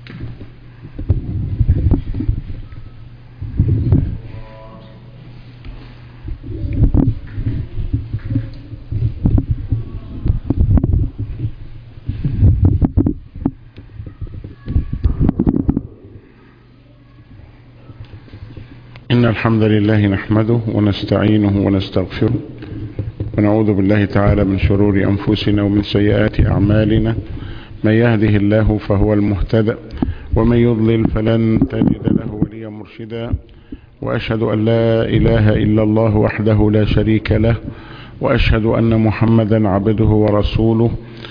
إن الحمد لله نحمده ونستعينه ونستغفره ونعوذ بالله تعالى من شرور أنفسنا ومن سيئات أعمالنا. من يهده الله فهو المهتدى ومن يضلل فلن تجد له وليا مرشدا. وأشهد أن لا إله إلا الله وحده لا شريك له، وأشهد أن محمدا عبده ورسوله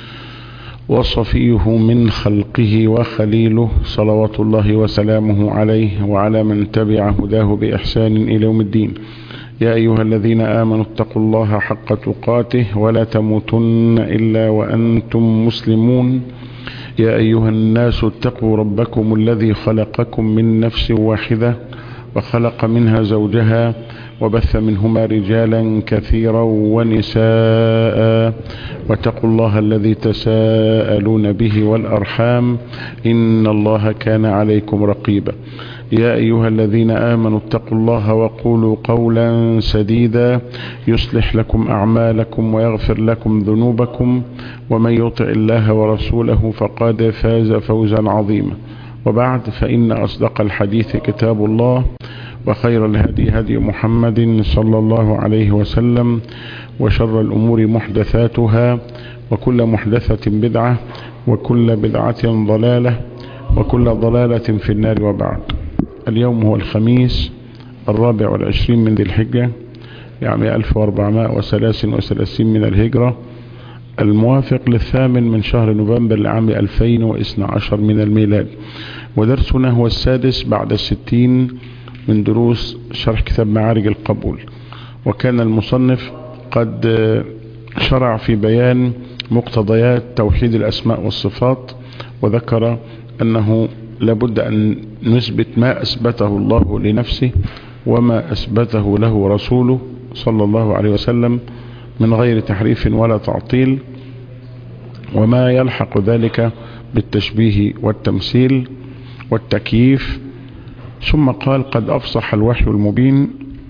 وصفيه من خلقه وخليله، صلوات الله وسلامه عليه وعلى من تبع هداه بإحسان إلى يوم الدين. يا أيها الذين آمنوا اتقوا الله حق تقاته ولا تموتن إلا وأنتم مسلمون. يا أيها الناس اتقوا ربكم الذي خلقكم من نفس واحدة وخلق منها زوجها وبث منهما رجالا كثيرا ونساء، واتقوا الله الذي تساءلون به والأرحام إن الله كان عليكم رقيبا. يا أيها الذين آمنوا اتقوا الله وقولوا قولا سديدا يصلح لكم أعمالكم ويغفر لكم ذنوبكم، ومن يطع الله ورسوله فقد فاز فوزا عظيما. وبعد، فإن أصدق الحديث كتاب الله، وخير الهدي هدي محمد صلى الله عليه وسلم، وشر الأمور محدثاتها، وكل محدثة بدعة، وكل بدعة ضلالة، وكل ضلالة في النار. وبعد، اليوم هو الخميس 24 من ذي الحجة لعام 1433 من الهجرة، الموافق للثامن من شهر نوفمبر لعام 2012 من الميلاد. ودرسنا هو السادس بعد 60 من دروس شرح كتاب معارج القبول. وكان المصنف قد شرع في بيان مقتضيات توحيد الأسماء والصفات، وذكر أنه لابد أن نثبت ما أثبته الله لنفسه وما أثبته له رسوله صلى الله عليه وسلم من غير تحريف ولا تعطيل، وما يلحق ذلك بالتشبيه والتمثيل والتكييف. ثم قال: قد أفصح الوحي المبين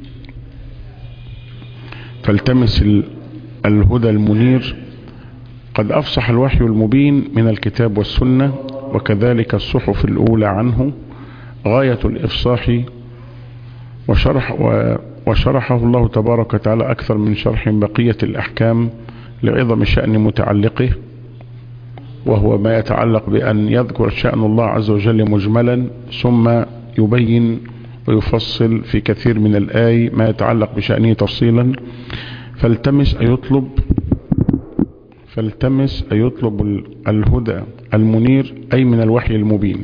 فالتمس الهدى المنير. قد أفصح الوحي المبين من الكتاب والسنة، وكذلك الصحف الأولى عنه غاية الإفصاح، وشرحه الله تبارك وتعالى أكثر من شرح بقية الأحكام لعظم شأن متعلقه، وهو ما يتعلق بأن يذكر شأن الله عز وجل مجملا، ثم يبين ويفصل في كثير من الآي ما يتعلق بشأنه تفصيلا. فالتمس أن يطلب الهدى المنير، أي من الوحي المبين،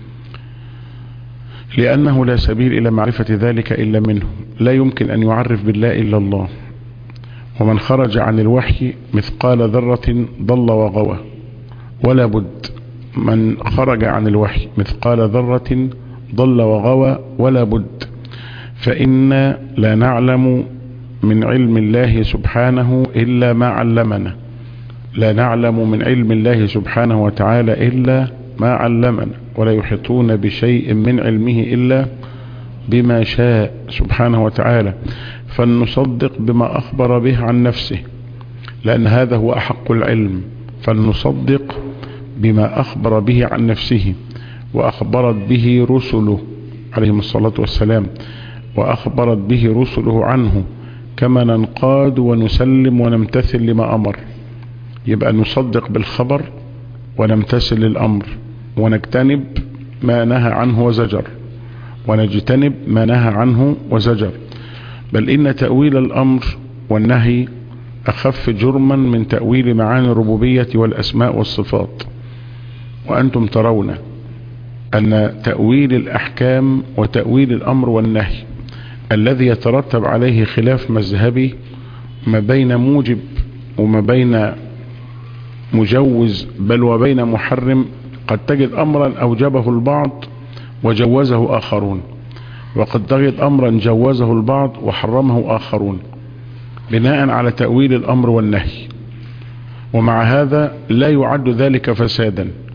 لأنه لا سبيل إلى معرفة ذلك إلا منه. لا يمكن أن يعرف بالله إلا الله، ومن خرج عن الوحي مثقال ذرة ضل وغوى. ولا بد من خرج عن الوحي مثقال ذرة ضل وغوى، ولا بد، فإن لا نعلم من علم الله سبحانه إلا ما علمنا. لا نعلم من علم الله سبحانه وتعالى إلا ما علمنا، ولا يحيطون بشيء من علمه إلا بما شاء سبحانه وتعالى. فلنصدق بما أخبر به عن نفسه، لأن هذا هو أحق العلم. فلنصدق بما أخبر به عن نفسه، وأخبرت به رسله عليهم الصلاة والسلام، وأخبرت به رسله عنه، كما ننقاد ونسلم ونمتثل لما أمر. يبقى نصدق بالخبر ونمتثل للأمر، ونجتنب ما نهى عنه وزجر، ونجتنب ما نهى عنه وزجر. بل إن تأويل الأمر والنهي أخف جرما من تأويل معاني الربوبية والأسماء والصفات. وأنتم ترون أن تأويل الأحكام وتأويل الأمر والنهي الذي يترتب عليه خلاف مذهبي ما بين موجب وما بين مجوز، بل وبين محرم، قد تجد أمرا أوجبه البعض وجوزه آخرون، وقد تجد أمرا جوزه البعض وحرمه آخرون، بناء على تأويل الأمر والنهي. ومع هذا لا يعد ذلك فسادا،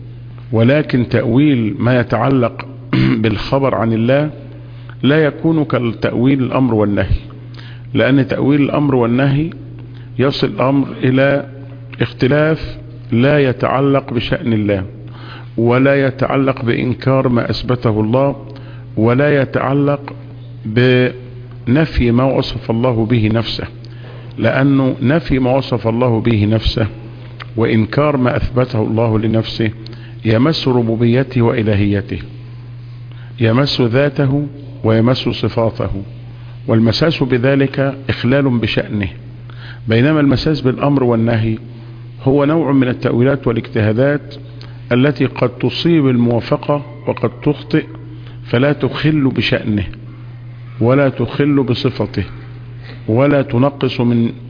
ولكن تأويل ما يتعلق بالخبر عن الله لا يكون كالتأويل الأمر والنهي، لأن تأويل الأمر والنهي يصل الأمر إلى اختلاف لا يتعلق بشأن الله، ولا يتعلق بإنكار ما أثبته الله، ولا يتعلق بنفي ما وصف الله به نفسه، لأنه نفي ما وصف الله به نفسه وإنكار ما أثبته الله لنفسه يمس ربوبيته وإلهيته، يمس ذاته ويمس صفاته، والمساس بذلك إخلال بشأنه. بينما المساس بالأمر والنهي هو نوع من التأويلات والاجتهادات التي قد تصيب الموافقة وقد تخطئ، فلا تخل بشأنه ولا تخل بصفته ولا تنقص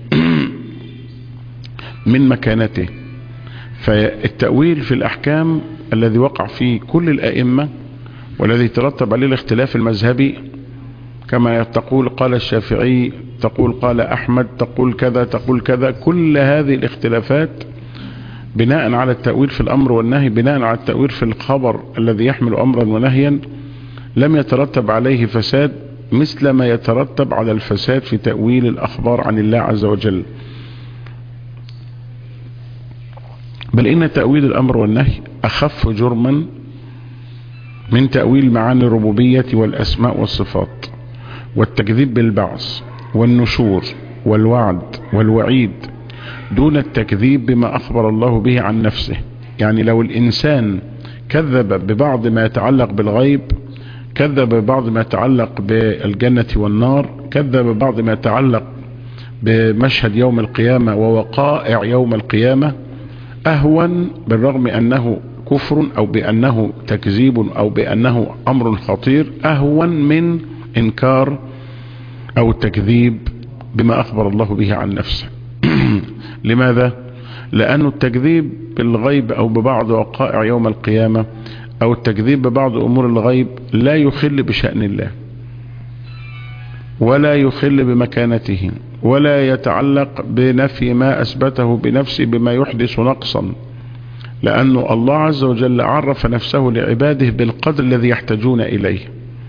من مكانته. فالتأويل في الأحكام الذي وقع فيه كل الأئمة والذي ترتب عليه الاختلاف المذهبي، كما تقول قال الشافعي، تقول قال أحمد، تقول كذا تقول كذا، كل هذه الاختلافات بناء على التأويل في الأمر والنهي، بناء على التأويل في الخبر الذي يحمل أمرا ونهيا، لم يترتب عليه فساد مثل ما يترتب على الفساد في تأويل الأخبار عن الله عز وجل. بل إن تأويل الأمر والنهي أخف جرما من تأويل معاني الربوبية والأسماء والصفات، والتكذيب بالبعث والنشور والوعد والوعيد، دون التكذيب بما أخبر الله به عن نفسه. يعني لو الإنسان كذب ببعض ما يتعلق بالغيب، كذب ببعض ما يتعلق بالجنة والنار، كذب ببعض ما يتعلق بمشهد يوم القيامة ووقائع يوم القيامة، أهون بالرغم أنه كفر أو بأنه تكذيب أو بأنه أمر خطير، أهون من إنكار أو التكذيب بما أخبر الله به عن نفسه. لماذا؟ لأن التكذيب بالغيب أو ببعض وقائع يوم القيامة أو التكذيب ببعض أمور الغيب لا يخل بشأن الله ولا يخل بمكانته ولا يتعلق بنفي ما أثبته بنفسه بما يحدث نقصا، لأن الله عز وجل عرف نفسه لعباده بالقدر الذي يحتاجون إليه،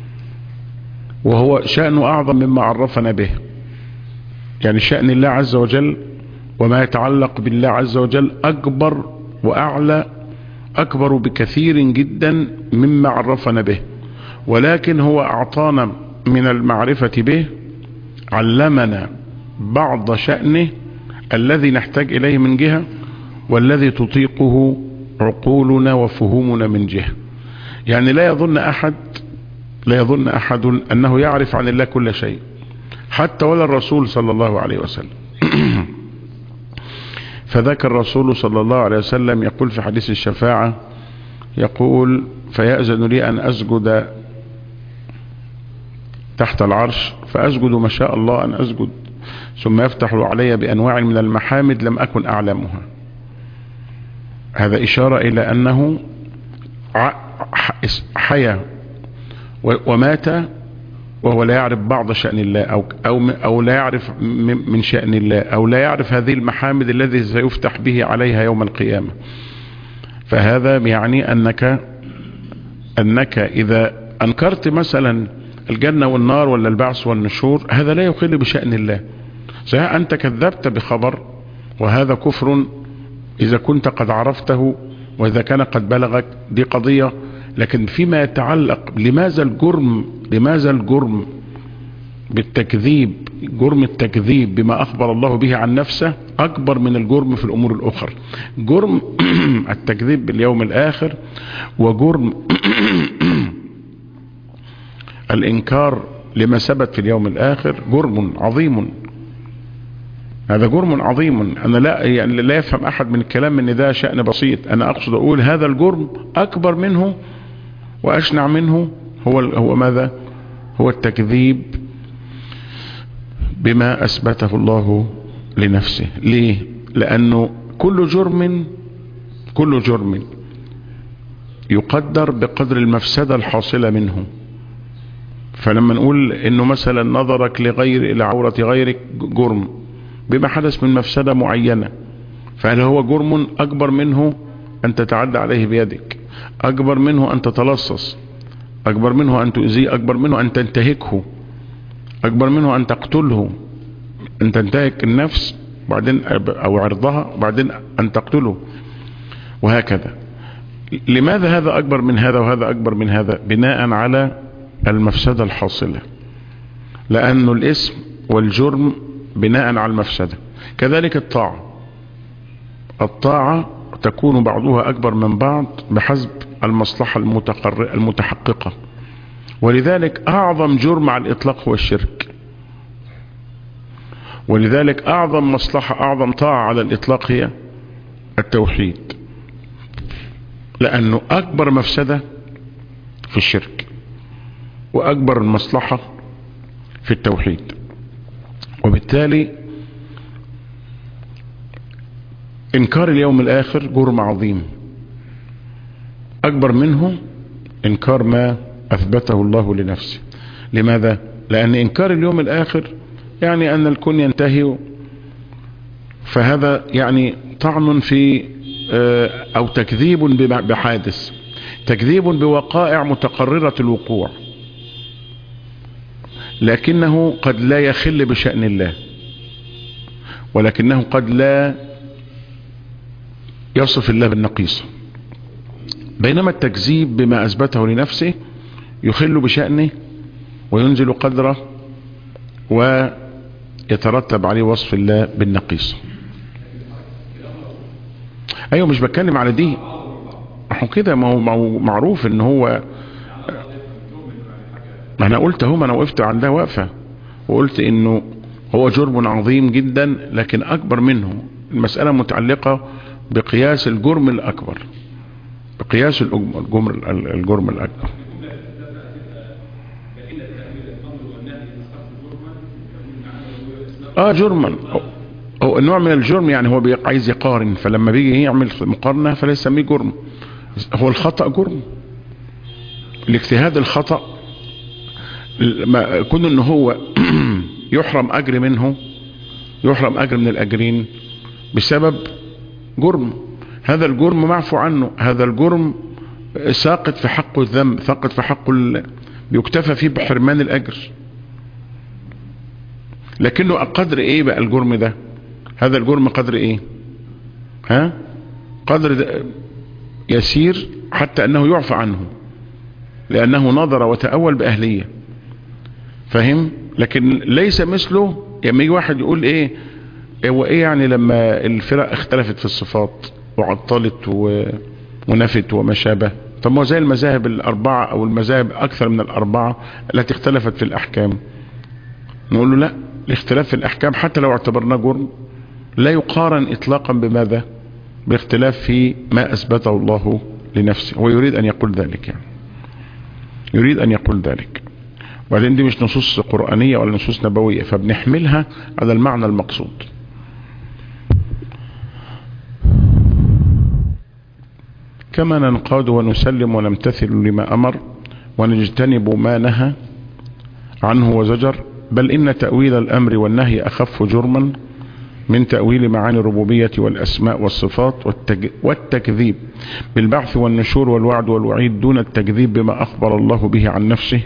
وهو شأن أعظم مما عرفنا به. يعني شأن الله عز وجل وما يتعلق بالله عز وجل أكبر وأعلى، أكبر بكثير جدا مما عرفنا به، ولكن هو أعطانا من المعرفة به، علمنا بعض شأنه الذي نحتاج إليه من جهة، والذي تطيقه عقولنا وفهومنا من جهة. يعني لا يظن أحد أنه يعرف عن الله كل شيء، حتى ولا الرسول صلى الله عليه وسلم. فذاك الرسول صلى الله عليه وسلم يقول في حديث الشفاعة، يقول فيأذن لي أن أسجد تحت العرش، فأسجد ما شاء الله أن أسجد، ثم يفتح علي بأنواع من المحامد لم أكن أعلمها. هذا إشارة إلى أنه حيا ومات وهو لا يعرف بعض شأن الله أو لا يعرف من شأن الله، أو لا يعرف هذه المحامد الذي سيفتح به عليها يوم القيامة. فهذا يعني أنك إذا أنكرت مثلا الجنة والنار ولا البعث والنشور، هذا لا يخل بشأن الله. صحيح أنت كذبت بخبر، وهذا كفر إذا كنت قد عرفته وإذا كان قد بلغك، دي قضية. لكن فيما يتعلق لماذا الجرم بالتكذيب، جرم التكذيب بما أخبر الله به عن نفسه أكبر من الجرم في الأمور الأخرى. جرم التكذيب باليوم الآخر وجرم الإنكار لما ثبت في اليوم الآخر جرم عظيم. هذا جرم عظيم. أنا لا يفهم أحد من الكلام ان ده شأن بسيط. أنا أقصد أقول هذا الجرم أكبر منه وأشنع منه هو ماذا؟ هو التكذيب بما أثبته الله لنفسه. ليه؟ لأنه كل جرم يقدر بقدر المفسدة الحاصلة منه. فلما نقول انه مثلا نظرك الى عورة غيرك جرم بما حدث من مفسدة معينة، فهل هو جرم اكبر منه ان تتعدى عليه بيدك، أكبر منه أن تتلصص، أكبر منه أن تؤذيه، أكبر منه أن تنتهكه، أكبر منه أن تقتله، أن تنتهك النفس بعدين أو عرضها وبعدين أن تقتله، وهكذا. لماذا هذا أكبر من هذا وهذا أكبر من هذا؟ بناء على المفسدة الحاصلة، لأن الاسم والجرم بناء على المفسدة. كذلك الطاعة تكون بعضها أكبر من بعض بحسب المصلحة المتحققة. ولذلك أعظم جرم على الإطلاق هو الشرك، ولذلك أعظم مصلحة أعظم طاعة على الإطلاق هي التوحيد، لأنه أكبر مفسدة في الشرك وأكبر المصلحة في التوحيد. وبالتالي إنكار اليوم الآخر جرم عظيم، أكبر منه إنكار ما أثبته الله لنفسه. لماذا؟ لأن إنكار اليوم الآخر يعني أن الكون ينتهي، فهذا يعني طعن في أو تكذيب بحادث، تكذيب بوقائع متقررة الوقوع، لكنه قد لا يخل بشأن الله، ولكنه قد لا يصف الله بالنقيصة. بينما التكذيب بما أثبته لنفسه يخل بشأنه وينزل قدره ويترتب عليه وصف الله بالنقيصة. ايوه مش بتكلم على دي، احنا كده ما هو معروف ان هو، ما انا قلت اهو، ما انا وقفت عندها وقفة وقلت انه هو جرم عظيم جدا، لكن اكبر منه المسألة متعلقة بقياس الجرم الاكبر، بقياس الجرم الاكبر. جرما هو النوع من الجرم، يعني هو عايز يقارن، فلما بيجي يعمل مقارنة فلا يسميه جرم. هو الخطأ جرم، الاجتهاد الخطأ، كون ان هو يحرم اجر منه، يحرم اجر من الاجرين بسبب جرم، هذا الجرم معفو عنه، هذا الجرم ساقط في حقه الذنب، ساقط في حقه بيكتفى فيه بحرمان الاجر. لكنه قدر ايه بقى الجرم ده؟ هذا الجرم قدر ايه؟ قدر يسير حتى انه يعفى عنه، لانه نظر وتأول باهلية، فهم؟ لكن ليس مثله لما يجي واحد يقول ايه هو ايه يعني لما الفرق اختلفت في الصفات وعطلت ونفت وما شابه، طب ما زي المذاهب الاربعة او المذاهب اكثر من الاربعة التي اختلفت في الاحكام. نقول له لا، الاختلاف في الاحكام حتى لو اعتبرناه جرم لا يقارن اطلاقا بماذا؟ باختلاف في ما اثبته الله لنفسه. هو يريد ان يقول ذلك، يعني يريد ان يقول ذلك. وبعدين دي مش نصوص قرآنية ولا نصوص نبوية، فبنحملها على المعنى المقصود. كما ننقاد ونسلم ونمتثل لما أمر ونجتنب ما نهى عنه وزجر، بل إن تأويل الأمر والنهي أخف جرما من تأويل معاني الربوبية والأسماء والصفات والتكذيب بالبعث والنشور والوعد والوعيد دون التكذيب بما أخبر الله به عن نفسه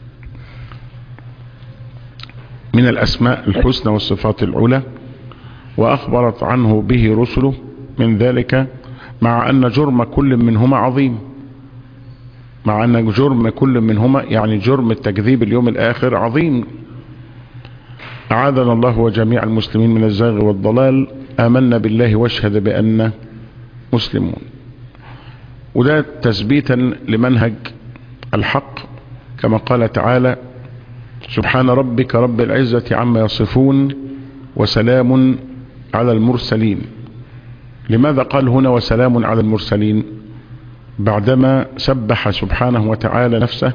من الأسماء الحسنى والصفات العلى وأخبرت عنه به رسله من ذلك، مع أن جرم كل منهما عظيم، مع أن جرم كل منهما يعني جرم التكذيب اليوم الآخر عظيم. أعاذنا الله وجميع المسلمين من الزاغ والضلال. آمنا بالله واشهد بأننا مسلمون. وده تثبيتا لمنهج الحق، كما قال تعالى: سبحان ربك رب العزة عما يصفون وسلام على المرسلين. لماذا قال هنا وسلام على المرسلين بعدما سبح سبحانه وتعالى نفسه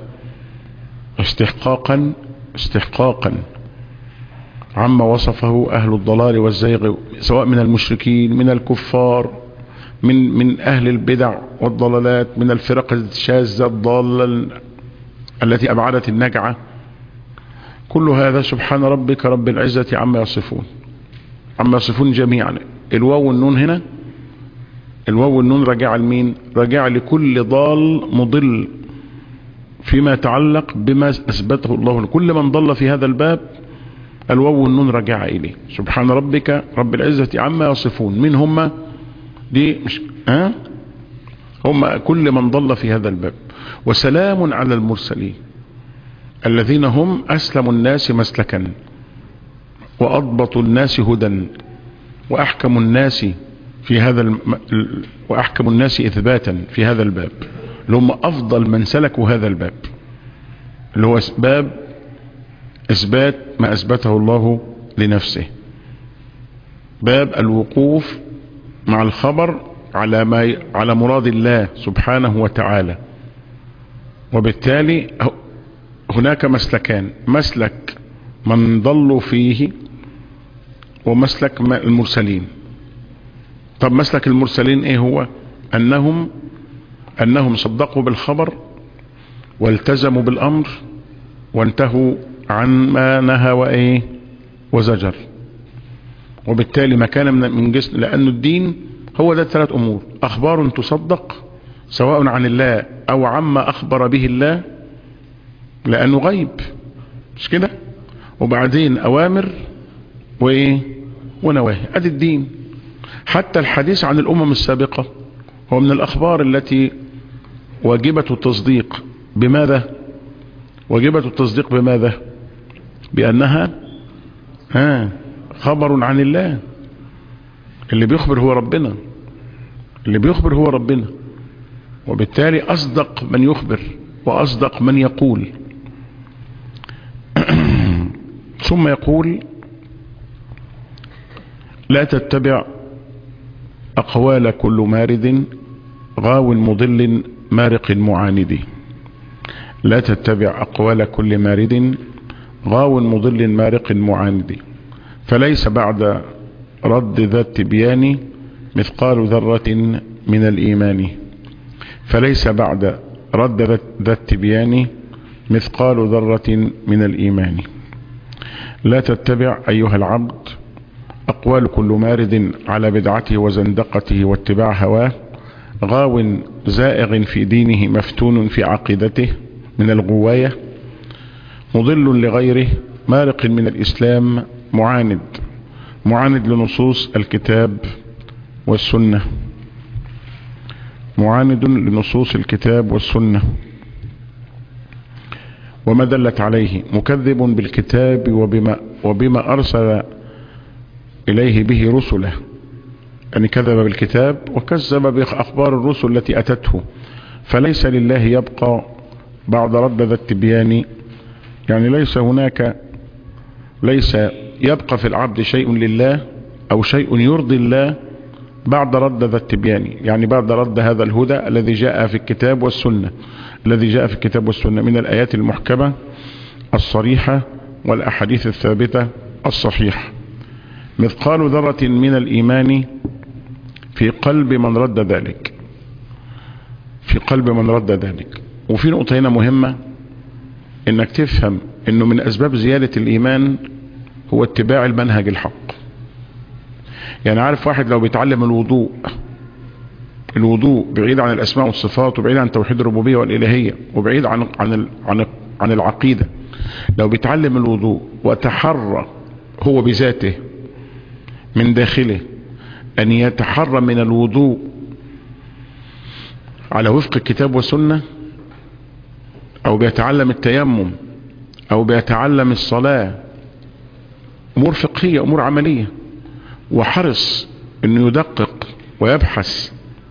استحقاقا عما وصفه أهل الضلال والزيغ، سواء من المشركين من الكفار من أهل البدع والضلالات، من الفرق الشاذة الضالة التي أبعدت النجعة. كل هذا سبحان ربك رب العزة عما يصفون، عما يصفون جميعا. الواو والنون هنا الواو والنون راجع لمين؟ راجع لكل ضال مضل فيما يتعلق بما اثبته الله. كل من ضل في هذا الباب الواو والنون راجع اليه. سبحان ربك رب العزة عما يصفون. مين هم؟ دي مش هم كل من ضل في هذا الباب. وسلام على المرسلين الذين هم أسلم الناس مسلكا وأضبط الناس هدى وأحكم الناس في هذا وأحكم الناس إثباتا في هذا الباب، اللي هم أفضل من سلكوا هذا الباب، اللي هو باب إثبات ما أثبته الله لنفسه، باب الوقوف مع الخبر على مراد الله سبحانه وتعالى. وبالتالي هناك مسلكان، مسلك من ضلوا فيه ومسلك المرسلين. طب مسلك المرسلين ايه هو؟ انهم صدقوا بالخبر والتزموا بالامر وانتهوا عن ما نهى وايه وزجر. وبالتالي ما كان من جسم، لأن الدين هو ده 3 أمور: أخبار تصدق سواء عن الله أو عما أخبر به الله لأنه غيب، مش كده؟ وبعدين أوامر وإيه ونواهي. أدي الدين. حتى الحديث عن الأمم السابقة هو من الأخبار التي واجبة التصديق. بماذا؟ واجبة التصديق بماذا؟ بأنها خبر عن الله. اللي بيخبر هو ربنا، اللي بيخبر هو ربنا، وبالتالي أصدق من يخبر وأصدق من يقول. ثم يقول: لا تتبع أقوال كل مارد غاو مضل مارق معاند. لا تتبع أقوال كل مارد غاو مضل مارق معاند، فليس بعد رد ذا التبيان مثقال ذرة من الإيمان. فليس بعد رد ذا التبيان مثقال ذرة من الإيمان. لا تتبع أيها العبد أقوال كل مارد على بدعته وزندقته واتباع هواه، غاو زائغ في دينه مفتون في عقيدته من الغواية، مضل لغيره مارق من الإسلام معاند لنصوص الكتاب والسنة، معاند لنصوص الكتاب والسنة وما دلت عليه، مكذب بالكتاب وبما أرسل إليه به رسله. يعني كذب بالكتاب وكذب بأخبار الرسل التي أتته. فليس لله يبقى بعد رد ذا التبيان، يعني ليس يبقى في العبد شيء لله أو شيء يرضي الله بعد رد ذا التبيان، يعني بعد رد هذا الهدى الذي جاء في الكتاب والسنة، من الآيات المحكمة الصريحة والأحاديث الثابتة الصحيحة. مثقال ذرة من الإيمان في قلب من رد ذلك. وفي نقطة هنا مهمة، انك تفهم انه من اسباب زيادة الايمان هو اتباع المنهج الحق. يعني عارف واحد لو بيتعلم الوضوء بعيد عن الاسماء والصفات وبعيد عن توحيد الربوبية والالهية وبعيد عن العقيدة، لو بيتعلم الوضوء وتحرى هو بذاته من داخله ان يتحرى من الوضوء على وفق الكتاب والسنة، او بيتعلم التيمم او بيتعلم الصلاة، امور فقهية امور عملية، وحرص انه يدقق ويبحث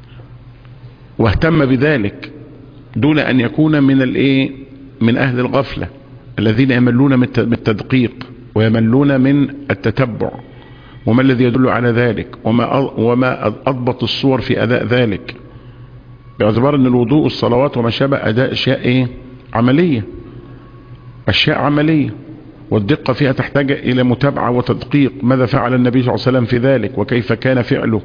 واهتم بذلك دون ان يكون من اهل الغفلة الذين يملون من التدقيق ويملون من التتبع. وما الذي يدل على ذلك وما اضبط الصور في اداء ذلك، باعتبار ان الوضوء والصلوات وما شابه اداء اشياء عملية، والدقة فيها تحتاج الى متابعة وتدقيق. ماذا فعل النبي صلى الله عليه وسلم في ذلك وكيف كان فعله؟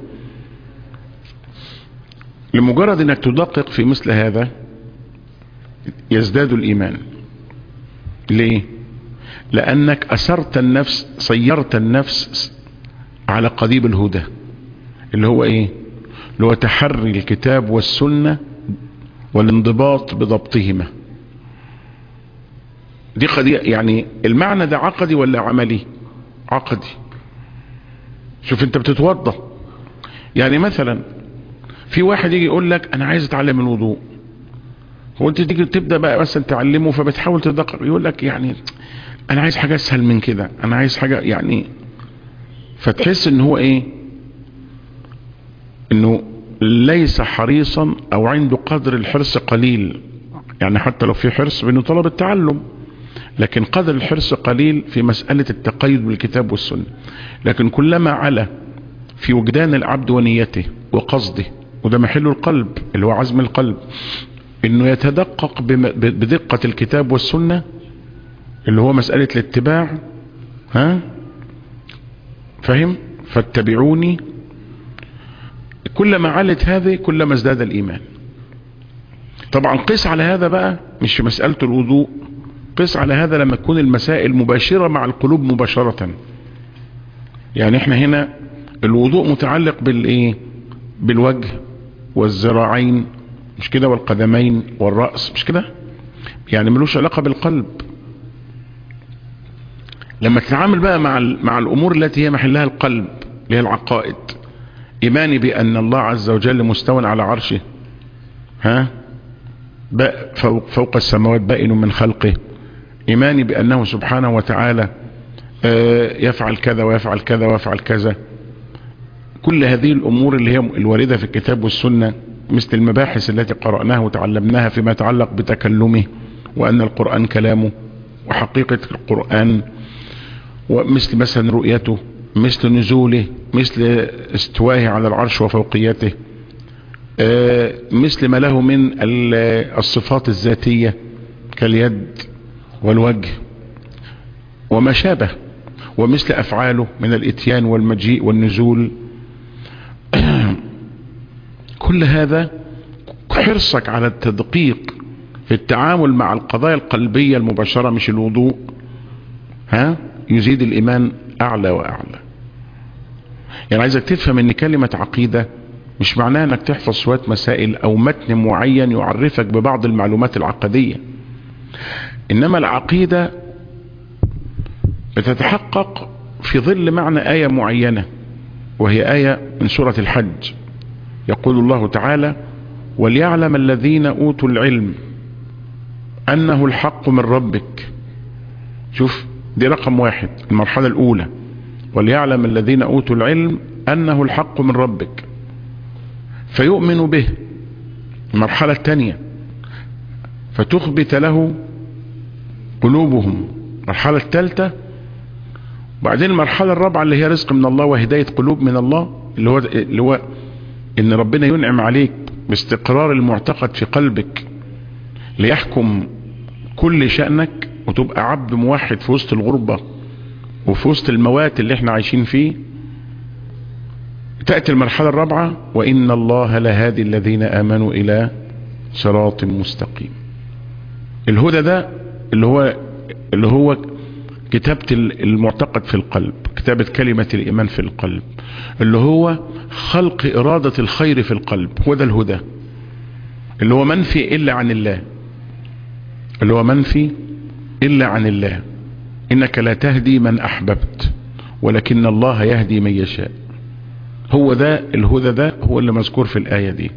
لمجرد انك تدقق في مثل هذا يزداد الايمان. ليه؟ لانك صيرت النفس على قضيب الهدى اللي هو اللي هو تحري الكتاب والسنة والانضباط بضبطهما. دي قضية، يعني المعنى ده عقدي ولا عملي؟ عقدي. شوف انت بتتوضى، يعني مثلا في واحد يجي يقول لك انا عايز اتعلم الوضوء، هو انت تيجي تبدا بقى مثلا تعلمه، فبتحاول تدقق، يقول لك يعني انا عايز حاجه اسهل من كده، انا عايز حاجه يعني، فتحس ان هو ايه، انه ليس حريصا او عنده قدر الحرص قليل. يعني حتى لو في حرص بانه طلب التعلم، لكن قدر الحرص قليل في مسألة التقيد بالكتاب والسنة. لكن كلما علا في وجدان العبد ونيته وقصده، وده محل القلب اللي هو عزم القلب، انه يتدقق بدقة الكتاب والسنة اللي هو مسألة الاتباع، ها فهم؟ فاتبعوني. كلما علت هذه كلما ازداد الإيمان. طبعا قس على هذا بقى، مش في مسألة الوضوء، قس على هذا لما تكون المسائل مباشرة مع القلوب مباشرة. يعني احنا هنا الوضوء متعلق بالايه؟ بالوجه والذراعين، مش كده؟ والقدمين والرأس، مش كده؟ يعني ملوش علاقة بالقلب. لما تتعامل بقى مع الامور التي هي محلها القلب، اللي هي العقائد، ايماني بان الله عز وجل مستوى على عرشه، ها فوق السماوات بائن من خلقه، ايماني بانه سبحانه وتعالى يفعل كذا ويفعل كذا ويفعل كذا. كل هذه الامور اللي هي الواردة في الكتاب والسنة، مثل المباحث التي قرأناها وتعلمناها فيما يتعلق بتكلمه، وان القرآن كلامه وحقيقة القرآن، ومثل مثلا رؤيته، مثل نزوله، مثل استوائه على العرش وفوقيته، مثل ما له من الصفات الذاتية كاليد والوجه وما شابه، ومثل أفعاله من الاتيان والمجيء والنزول. كل هذا حرصك على التدقيق في التعامل مع القضايا القلبية المباشرة، مش الوضوء، ها يزيد الإيمان أعلى وأعلى. يعني عايزك تفهم ان كلمة عقيدة مش معناها انك تحفظ شوية مسائل او متن معين يعرفك ببعض المعلومات العقدية، انما العقيدة بتتحقق في ظل معنى آية معينة، وهي آية من سورة الحج. يقول الله تعالى: وليعلم الذين أوتوا العلم أنه الحق من ربك. شوف، دي رقم واحد، المرحلة الأولى، وليعلم الذين أوتوا العلم أنه الحق من ربك، فيؤمنوا به. المرحلة الثانية، فتخبت له قلوبهم. المرحلة الثالثة، وبعدين المرحلة الرابعة اللي هي رزق من الله وهداية قلوب من الله، اللي هو ان ربنا ينعم عليك باستقرار المعتقد في قلبك ليحكم كل شأنك، وتبقى عبد موحد في وسط الغربة وفي وسط الموات اللي احنا عايشين فيه. تأتي المرحلة الرابعة: وإن الله لهادي الذين آمنوا إلى صراط مستقيم. الهدى ده اللي هو كتابة المعتقد في القلب، كتابة كلمة الإيمان في القلب، اللي هو خلق إرادة الخير في القلب. هو ده الهدى اللي هو منفي إلا عن الله، اللي هو منفي إلا عن الله. إنك لا تهدي من أحببت ولكن الله يهدي من يشاء. هو ده الهدى، ده هو اللي مذكور في الآية دي.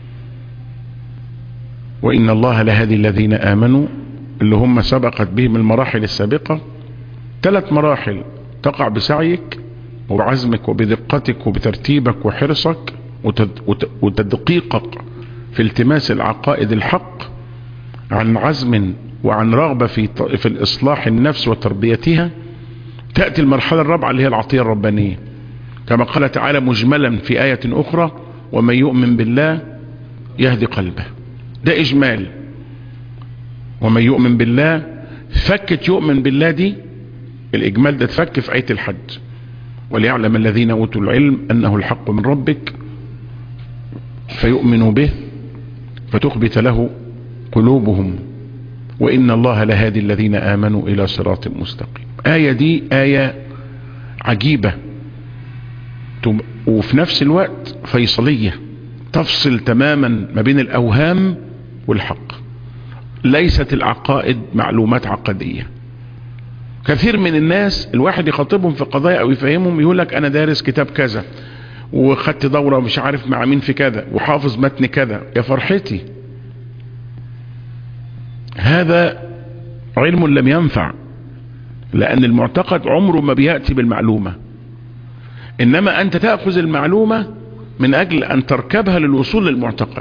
وإن الله لهدي الذين آمنوا، اللي هم سبقت بهم المراحل السابقة. 3 مراحل تقع بسعيك وبعزمك وبدقتك وبترتيبك وحرصك وتدقيقك في التماس العقائد الحق، عن عزم وعن رغبة في الإصلاح النفس وتربيتها. تأتي المرحلة الرابعة اللي هي العطية الربانية، كما قال تعالى مجملا في آية أخرى: ومن يؤمن بالله يهدي قلبه. ده إجمال. ومن يؤمن بالله، فكت يؤمن بالله دي، الإجمال ده تفك في آية الحج: وليعلم الذين أوتوا العلم أنه الحق من ربك، فيؤمنوا به فتخبت له قلوبهم، وإن الله لهادي الذين آمنوا إلى صراط مستقيم. آية دي آية عجيبة وفي نفس الوقت فيصلية. تفصل تماما ما بين الأوهام والحق. ليست العقائد معلومات عقدية. كثير من الناس الواحد يخاطبهم في قضايا أو يفهمهم يقول لك أنا دارس كتاب كذا وخدت دورة ومش عارف مع مين في كذا وحافظ متن كذا. يا فرحتي، هذا علم لم ينفع، لأن المعتقد عمره ما بيأتي بالمعلومة، إنما أنت تأخذ المعلومة من أجل أن تركبها للوصول للمعتقد.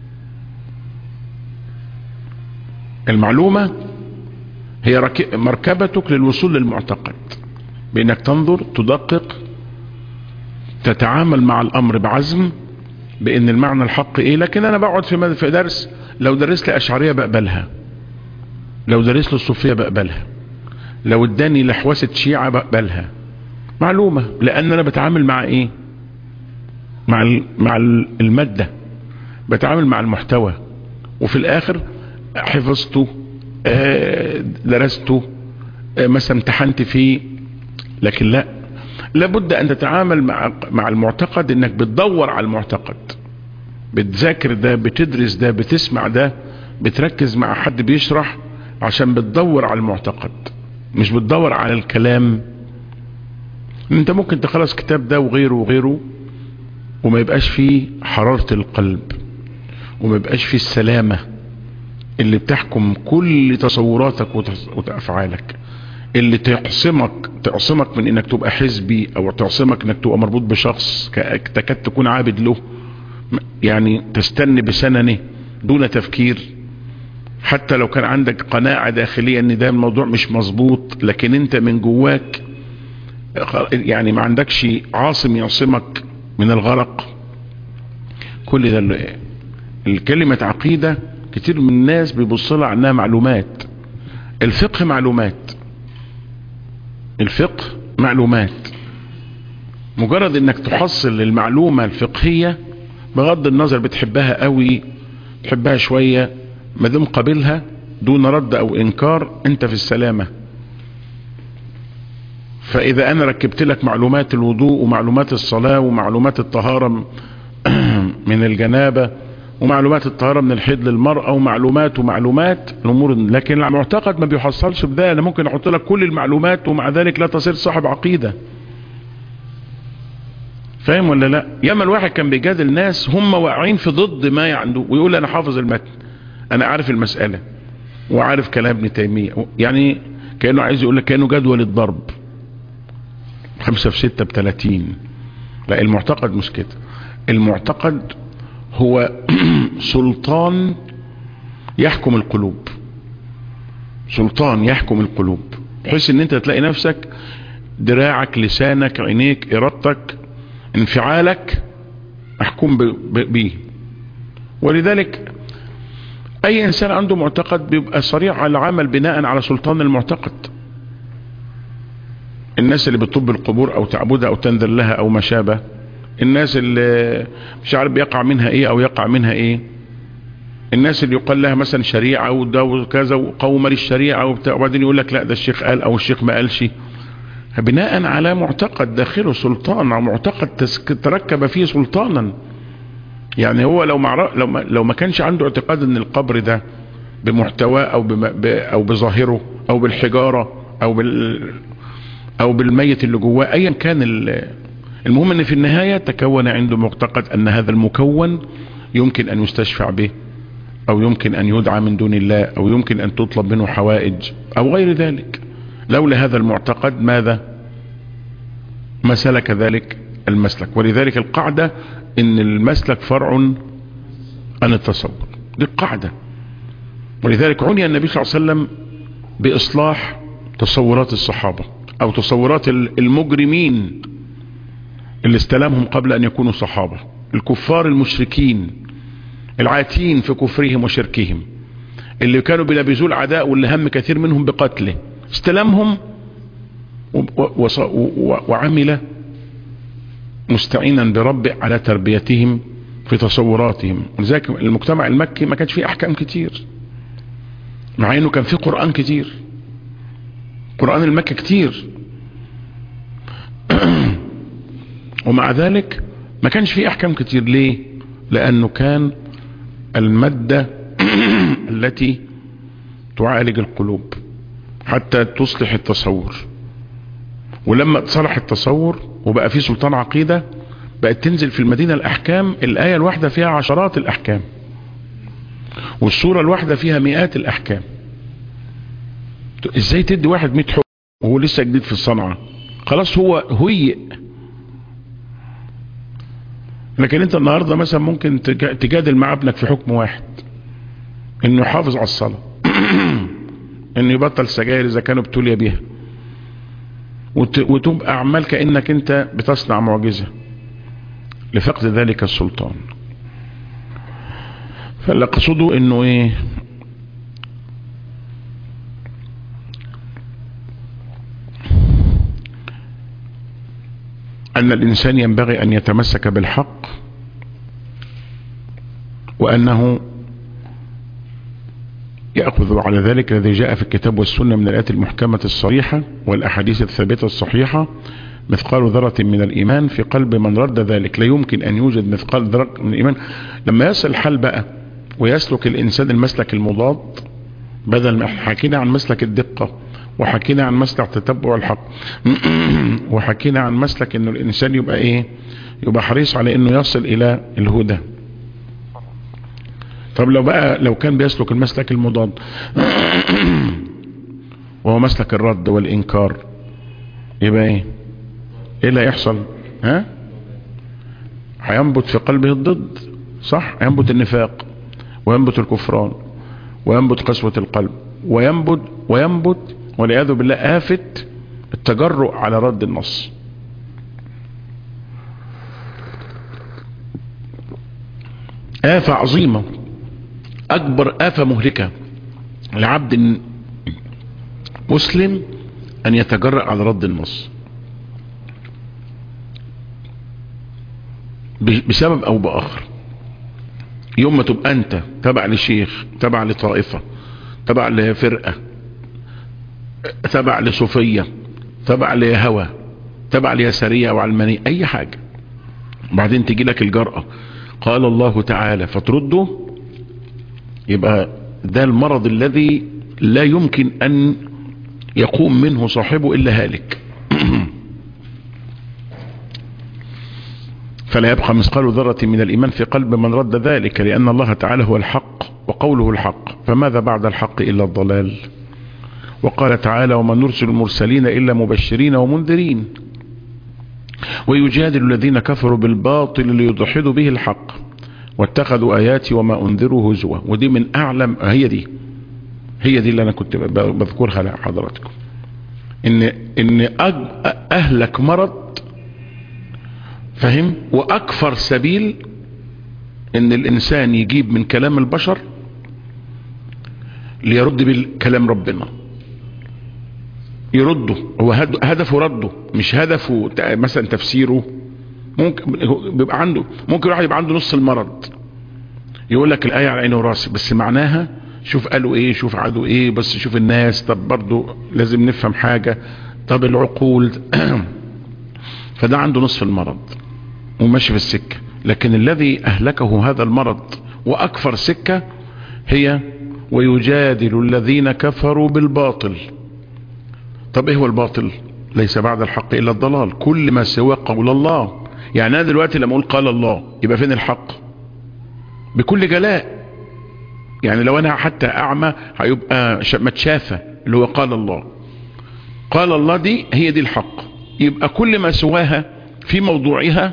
المعلومة هي مركبتك للوصول للمعتقد، بأنك تنظر تدقق تتعامل مع الأمر بعزم بأن المعنى الحق إيه. لكن أنا بقعد في درس، لو درس لي أشعرية بقبلها، لو درس لي الصوفية بقبلها، لو اداني لحواسة شيعة بقبلها. معلومة، لأن أنا بتعامل مع إيه؟ مع المادة، بتعامل مع المحتوى، وفي الآخر حفظته، درسته، مثلا امتحنت فيه. لكن لا، لابد أن تتعامل مع المعتقد، إنك بتدور على المعتقد، بتذاكر ده، بتدرس ده، بتسمع ده، بتركز مع حد بيشرح، عشان بتدور على المعتقد، مش بتدور على الكلام. انت ممكن تخلص كتاب ده وغيره وغيره وما يبقاش فيه حرارة القلب، وما يبقاش فيه السلامة اللي بتحكم كل تصوراتك وافعالك، اللي تعصمك من انك تبقى حزبي، او تعصمك انك تبقى مربوط بشخص تكاد تكون عابد له، يعني تستنى بسننه دون تفكير. حتى لو كان عندك قناعة داخلية ان ده الموضوع مش مظبوط، لكن انت من جواك يعني ما عندكش عاصم يعصمك من الغرق. كل ده الكلمة عقيدة كتير من الناس بيبصلها عنها معلومات. الفقه معلومات، الفقه معلومات. مجرد انك تحصل المعلومة الفقهية بغض النظر بتحبها قوي تحبها شوية، ما دام قابلها دون رد او انكار، انت في السلامة. فاذا انا ركبت لك معلومات الوضوء ومعلومات الصلاة ومعلومات الطهارة من الجنابة ومعلومات الطهارة من الحيض للمرأة ومعلومات الامور، لكن المعتقد ما بيحصلش بده. انا ممكن احط لك كل المعلومات ومع ذلك لا تصير صاحب عقيدة. فاهم ولا لا؟ ياما الواحد كان بيجادل ناس هم واقعين في ضد ما عنده، ويقول انا حافظ المتن، انا عارف المسألة وعارف كلام ابن تيمية، يعني كأنه عايز يقول لك كأنه جدول الضرب 5 في 6 ب30. لا، المعتقد مش كده. المعتقد هو سلطان يحكم القلوب، سلطان يحكم القلوب، بحيث ان انت تلاقي نفسك دراعك، لسانك، عينيك، ارادتك، انفعالك محكوم بيه. ولذلك اي انسان عنده معتقد بيبقى صريح على العمل بناء على سلطان المعتقد. الناس اللي بتطب القبور او تعبدها او تنذر لها او ما شابه، الناس اللي مش عارف بيقع منها ايه او يقع منها ايه، الناس اللي يقال لها مثلا شريعة وده وكذا وقوم للشريعة وبتاع، وبعدين يقول لك لا ده الشيخ قال او الشيخ ما قالش، بناء على معتقد داخله سلطان، او معتقد تركب فيه سلطانا. يعني هو لو ما كانش عنده اعتقاد ان القبر ده بمحتواه او بظاهره او بالحجارة او بالميت اللي جواه، ايا كان المهم ان في النهاية تكون عنده معتقد ان هذا المكون يمكن ان يستشفع به، او يمكن ان يدعى من دون الله، او يمكن ان تطلب منه حوائج او غير ذلك. لولا هذا المعتقد ماذا؟ ما سلك ذلك المسلك. ولذلك القاعدة ان المسلك فرع عن التصور، دي القاعدة. ولذلك عني النبي صلى الله عليه وسلم باصلاح تصورات الصحابة او تصورات المجرمين اللي استلمهم قبل ان يكونوا صحابة، الكفار المشركين العاتين في كفرهم وشركهم، اللي كانوا بيلبسوا العداء واللي هم كثير منهم بقتله، استلمهم وعمل مستعينا بربه على تربيتهم في تصوراتهم. ولذلك المجتمع المكي ما كانش فيه احكام كتير، مع انه كان فيه قرآن كتير، قرآن المكي كتير ومع ذلك ما كانش فيه احكام كتير. ليه؟ لأنه كان المادة التي تعالج القلوب حتى تصلح التصور. ولما تصلح التصور وبقى في سلطان عقيدة، بقت تنزل في المدينة الأحكام، الآية الواحدة فيها عشرات الأحكام، والسورة الواحدة فيها مئات الأحكام. ازاي تدي واحد 100 حكم وهو لسه جديد في الصنعة؟ خلاص هو هيئ. لكن انت النهاردة مثلا ممكن تجادل مع ابنك في حكم واحد، انه يحافظ على الصلاة، انه يبطل سجاير اذا كانوا ابتلي بيها، وتبقى اعمال كأنك انت بتصنع معجزة لفقد ذلك السلطان. فاللي اقصده انه ايه، ان الانسان ينبغي ان يتمسك بالحق، وانه يأخذ على ذلك الذي جاء في الكتاب والسنة من الآيات المحكمة الصريحة والأحاديث الثابتة الصحيحة مثقال ذرة من الإيمان في قلب من رد ذلك. لا يمكن أن يوجد مثقال ذرة من الإيمان. لما يصل الحال بقى ويسلك الإنسان المسلك المضاد، بدل ما حكينا عن مسلك الدقة، وحكينا عن مسلك تتبع الحق، وحكينا عن مسلك إنه الإنسان يبقى إيه، يبقى حريص على إنه يصل إلى الهدى. طب لو كان بيسلك المسلك المضاد وهو مسلك الرد والإنكار، يبقى ايه اللي هيحصل؟ هينبت في قلبه الضد، صح؟ هينبت النفاق، وينبت الكفران، وينبت قسوة القلب، وينبت والعياذ بالله آفة التجرؤ على رد النص. آفة عظيمة، أكبر آفة مهلكة لعبد مسلم أن يتجرأ على رد النص بسبب أو بآخر. يوم ما تبقى أنت تبع لشيخ، تبع لطائفة، تبع لفرقة، تبع لصوفية، تبع لهوى، تبع ليسارية أو علمانية، أي حاجة، وبعدين تجي لك الجرأة قال الله تعالى فترده، يبقى ده المرض الذي لا يمكن أن يقوم منه صاحبه إلا هالك. فلا يبقى مثقال ذرة من الإيمان في قلب من رد ذلك، لأن الله تعالى هو الحق وقوله الحق، فماذا بعد الحق إلا الضلال. وقال تعالى وما نرسل المرسلين إلا مبشرين ومنذرين ويجادل الذين كفروا بالباطل ليدحضوا به الحق واتخذوا آياتي وما أنذروا هزوا. ودي من أعلم، هي دي اللي أنا كنت بذكرها لحضراتكم، إن أهلك مرض، فهم، وأكثر سبيل إن الإنسان يجيب من كلام البشر ليرد بالكلام ربنا، يرده، هو هدفه رده، مش هدفه مثلا تفسيره. ممكن بيبقى عنده، ممكن واحد يبقى عنده نص المرض، يقول لك الآية على عيني وراسي، بس معناها شوف قالوا ايه، شوف عادوا ايه، بس شوف الناس، طب برضو لازم نفهم حاجة، طب العقول. فده عنده نصف المرض وماشي في السكة. لكن الذي أهلكه هذا المرض وأكثر سكة هي ويجادل الذين كفروا بالباطل. طب ايه هو الباطل؟ ليس بعد الحق إلا الضلال، كل ما سوى قول الله. يعني أنا دلوقتي لما أقول قال الله يبقى فين الحق؟ بكل جلاء. يعني لو أنا حتى أعمى هيبقى متشافى اللي هو قال الله. قال الله دي هي دي الحق. يبقى كل ما سواها في موضوعها،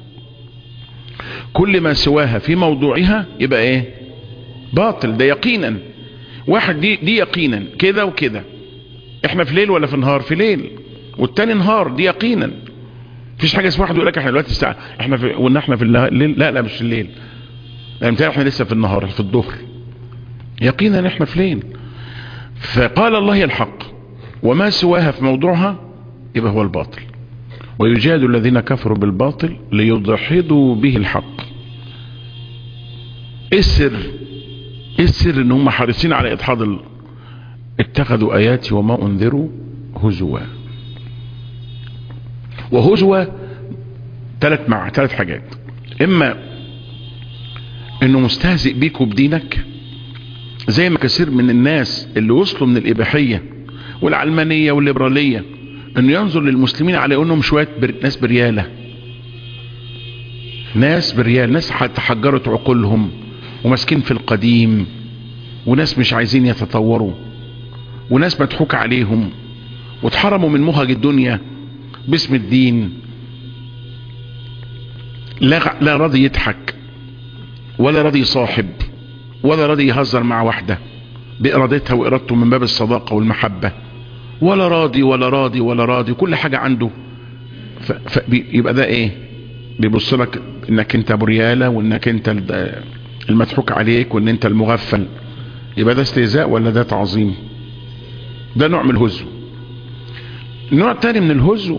كل ما سواها في موضوعها يبقى ايه؟ باطل. ده يقينا. واحد دي يقينا كده وكده. احنا في ليل ولا في نهار؟ في ليل، والتاني نهار، دي يقينا. مفيش حاجه اسمها واحد يقول لك احنا دلوقتي الساعه احنا في الليل. لا مش في الليل، لا احنا لسه في النهار، في الظهر. يقينا احنا في ليل. فقال الله هي الحق، وما سواها في موضوعها يبقى هو الباطل. ويجادل الذين كفروا بالباطل ليدحضوا به الحق. ايه السر ان هم حريصين على ادحاض اتخذوا اياتي وما انذروا هزوا. وهزوا ثلاث حاجات. اما انه مستهزئ بيك وبدينك، زي ما كثير من الناس اللي وصلوا من الإباحية والعلمانية والليبرالية انه ينظر للمسلمين على انهم شوية ناس بريالة، ناس بريال، ناس تحجرت عقولهم وماسكين في القديم، وناس مش عايزين يتطوروا، وناس مضحوك عليهم واتحرموا من مهج الدنيا باسم الدين. لا راضي يضحك ولا راضي يصاحب ولا راضي يهزر مع واحدة بإرادتها وإرادته من باب الصداقة والمحبة، ولا راضي ولا راضي ولا راضي، كل حاجة عنده. يبقى ده ايه؟ بيبص لك انك انت بريالة، وانك انت المضحوك عليك، وان انت المغفل. يبقى ده استهزاء ولا ده تعظيم؟ ده نوع من الهزو. النوع الثاني من الهزو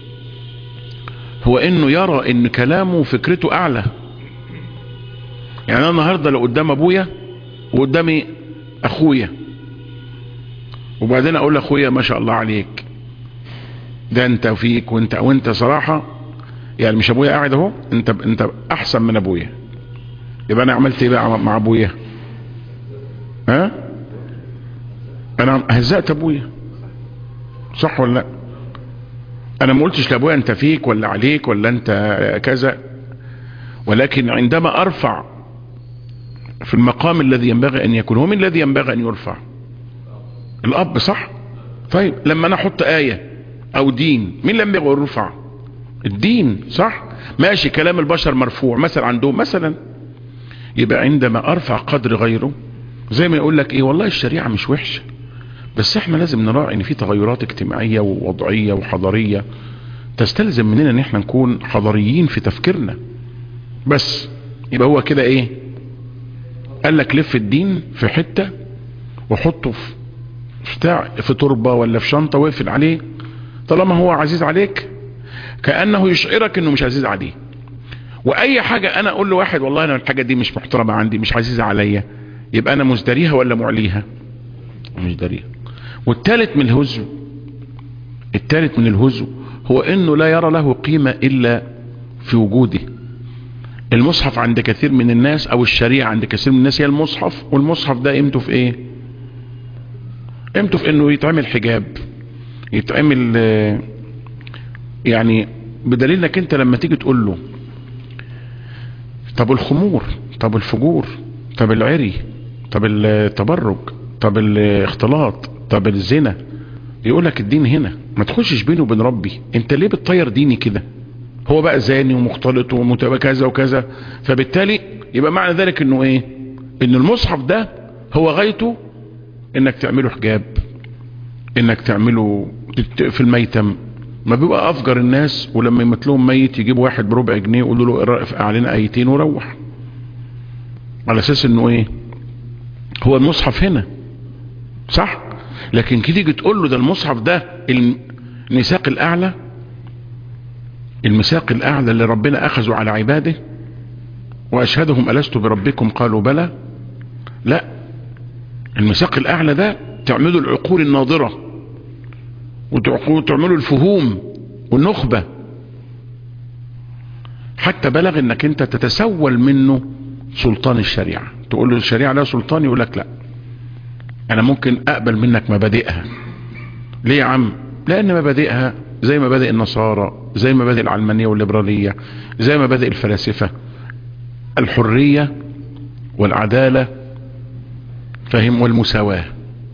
هو انه يرى ان كلامه وفكرته اعلى. يعني انا النهاردة لو قدام ابويا وقدامي اخويا، وبعدين اقول لاخويا ما شاء الله عليك، ده انت فيك، وانت صراحة يعني مش ابويا قاعد اهو، انت احسن من ابويا، يبقى انا عملت ايه بقى مع ابويا؟ ها؟ انا هزأت ابويا، صح ولا لا؟ انا ما قلتش لابويا انت فيك ولا عليك ولا انت كذا، ولكن عندما ارفع في المقام الذي ينبغي ان يكون، هو من الذي ينبغي ان يرفع؟ الاب، صح؟ طيب لما انا احط آية او دين، مين اللي ينبغي يرفع؟ الدين، صح؟ ماشي، كلام البشر مرفوع مثلا عندهم مثلا. يبقى عندما ارفع قدر غيره، زي ما يقول لك ايه، والله الشريعة مش وحشة، بس احنا لازم نراعي ان في تغيرات اجتماعية ووضعية وحضارية تستلزم مننا ان احنا نكون حضاريين في تفكيرنا. بس يبقى هو كده ايه؟ قال لك لف الدين في حتة وحطه في تربة ولا في شنطة واقفل عليه، طالما هو عزيز عليك كأنه يشعرك انه مش عزيز عليه. واي حاجة انا اقول له واحد والله انا الحاجة دي مش محترمة عندي، مش عزيزة عليا، يبقى انا مزدريها ولا معليها؟ مزدريها. والثالث من الهزو هو انه لا يرى له قيمة الا في وجوده. المصحف عند كثير من الناس، او الشريعة عند كثير من الناس هي المصحف، والمصحف ده قيمته في ايه؟ قيمته في انه يتعمل حجاب، يتعمل يعني، بدليل انك انت لما تيجي تقول له طب الخمور، طب الفجور، طب العري، طب التبرج، طب الاختلاط، طب الزنا، يقول لك الدين هنا، ما تخشش بينه وبين ربي، انت ليه بتطير ديني كده؟ هو بقى زاني ومختلط وكذا وكذا. فبالتالي يبقى معنى ذلك انه ايه؟ ان المصحف ده هو غايته انك تعمله حجاب، انك تعمله في الميتم. ما بيبقى افجر الناس ولما يمت لهم ميت يجيب واحد بربع جنيه يقولوا له اقرا علينا ايتين وروح، على اساس انه ايه؟ هو المصحف هنا، صح؟ لكن تيجي تقول له ده المصحف ده الميثاق الاعلى، الميثاق الاعلى اللي ربنا اخذه على عباده، واشهدهم الست بربكم قالوا بلى. لا، الميثاق الاعلى ده تعملوا العقول الناظرة وتعملوا الفهوم والنخبة، حتى بلغ انك انت تتسول منه سلطان الشريعة. تقول له الشريعة لا سلطان، يقول لك لا، انا ممكن اقبل منك مبادئها. ليه يا عم؟ لان مبادئها زي مبادئ النصارى، زي مبادئ العلمانية والليبرالية، زي مبادئ الفلاسفة، الحرية والعدالة، فهم، والمساواة،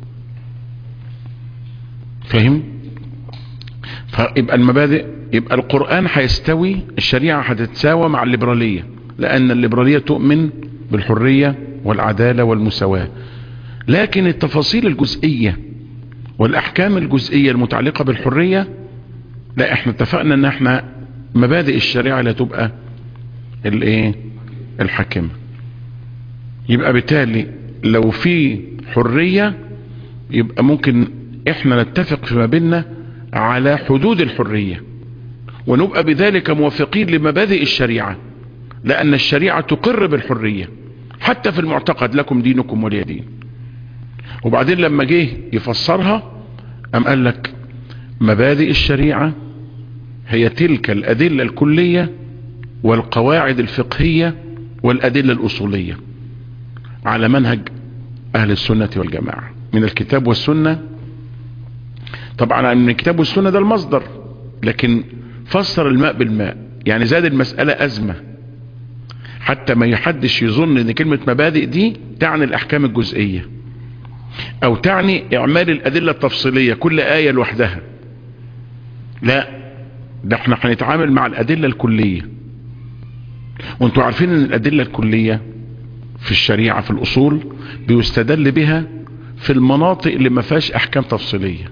فهم؟ فيبقى المبادئ، يبقى القرآن هيستوي، الشريعة هتتساوى مع الليبرالية، لأن الليبرالية تؤمن بالحرية والعدالة والمساواة. لكن التفاصيل الجزئية والأحكام الجزئية المتعلقة بالحرية، لا، احنا اتفقنا ان احنا مبادئ الشريعة لا تبقى الايه؟ الحاكمة. يبقى بالتالي لو في حرية يبقى ممكن احنا نتفق فيما بيننا على حدود الحرية، ونبقى بذلك موافقين لمبادئ الشريعة، لأن الشريعة تقر بالحرية حتى في المعتقد، لكم دينكم ولي دين. وبعدين لما جه يفسرها قام قال لك مبادئ الشريعة هي تلك الأدلة الكلية والقواعد الفقهية والأدلة الأصولية على منهج أهل السنة والجماعة من الكتاب والسنة. طبعا من الكتاب والسنة ده المصدر، لكن فسر الماء بالماء، يعني زاد المسألة أزمة حتى ما يحدش يظن ان كلمة مبادئ دي تعني الأحكام الجزئية او تعني اعمال الأدلة التفصيلية كل آية لوحدها. لا، ده احنا هنتعامل مع الأدلة الكلية. وانتوا عارفين ان الأدلة الكلية في الشريعة في الأصول بيستدل بها في المناطق اللي ما فيهاش أحكام تفصيلية.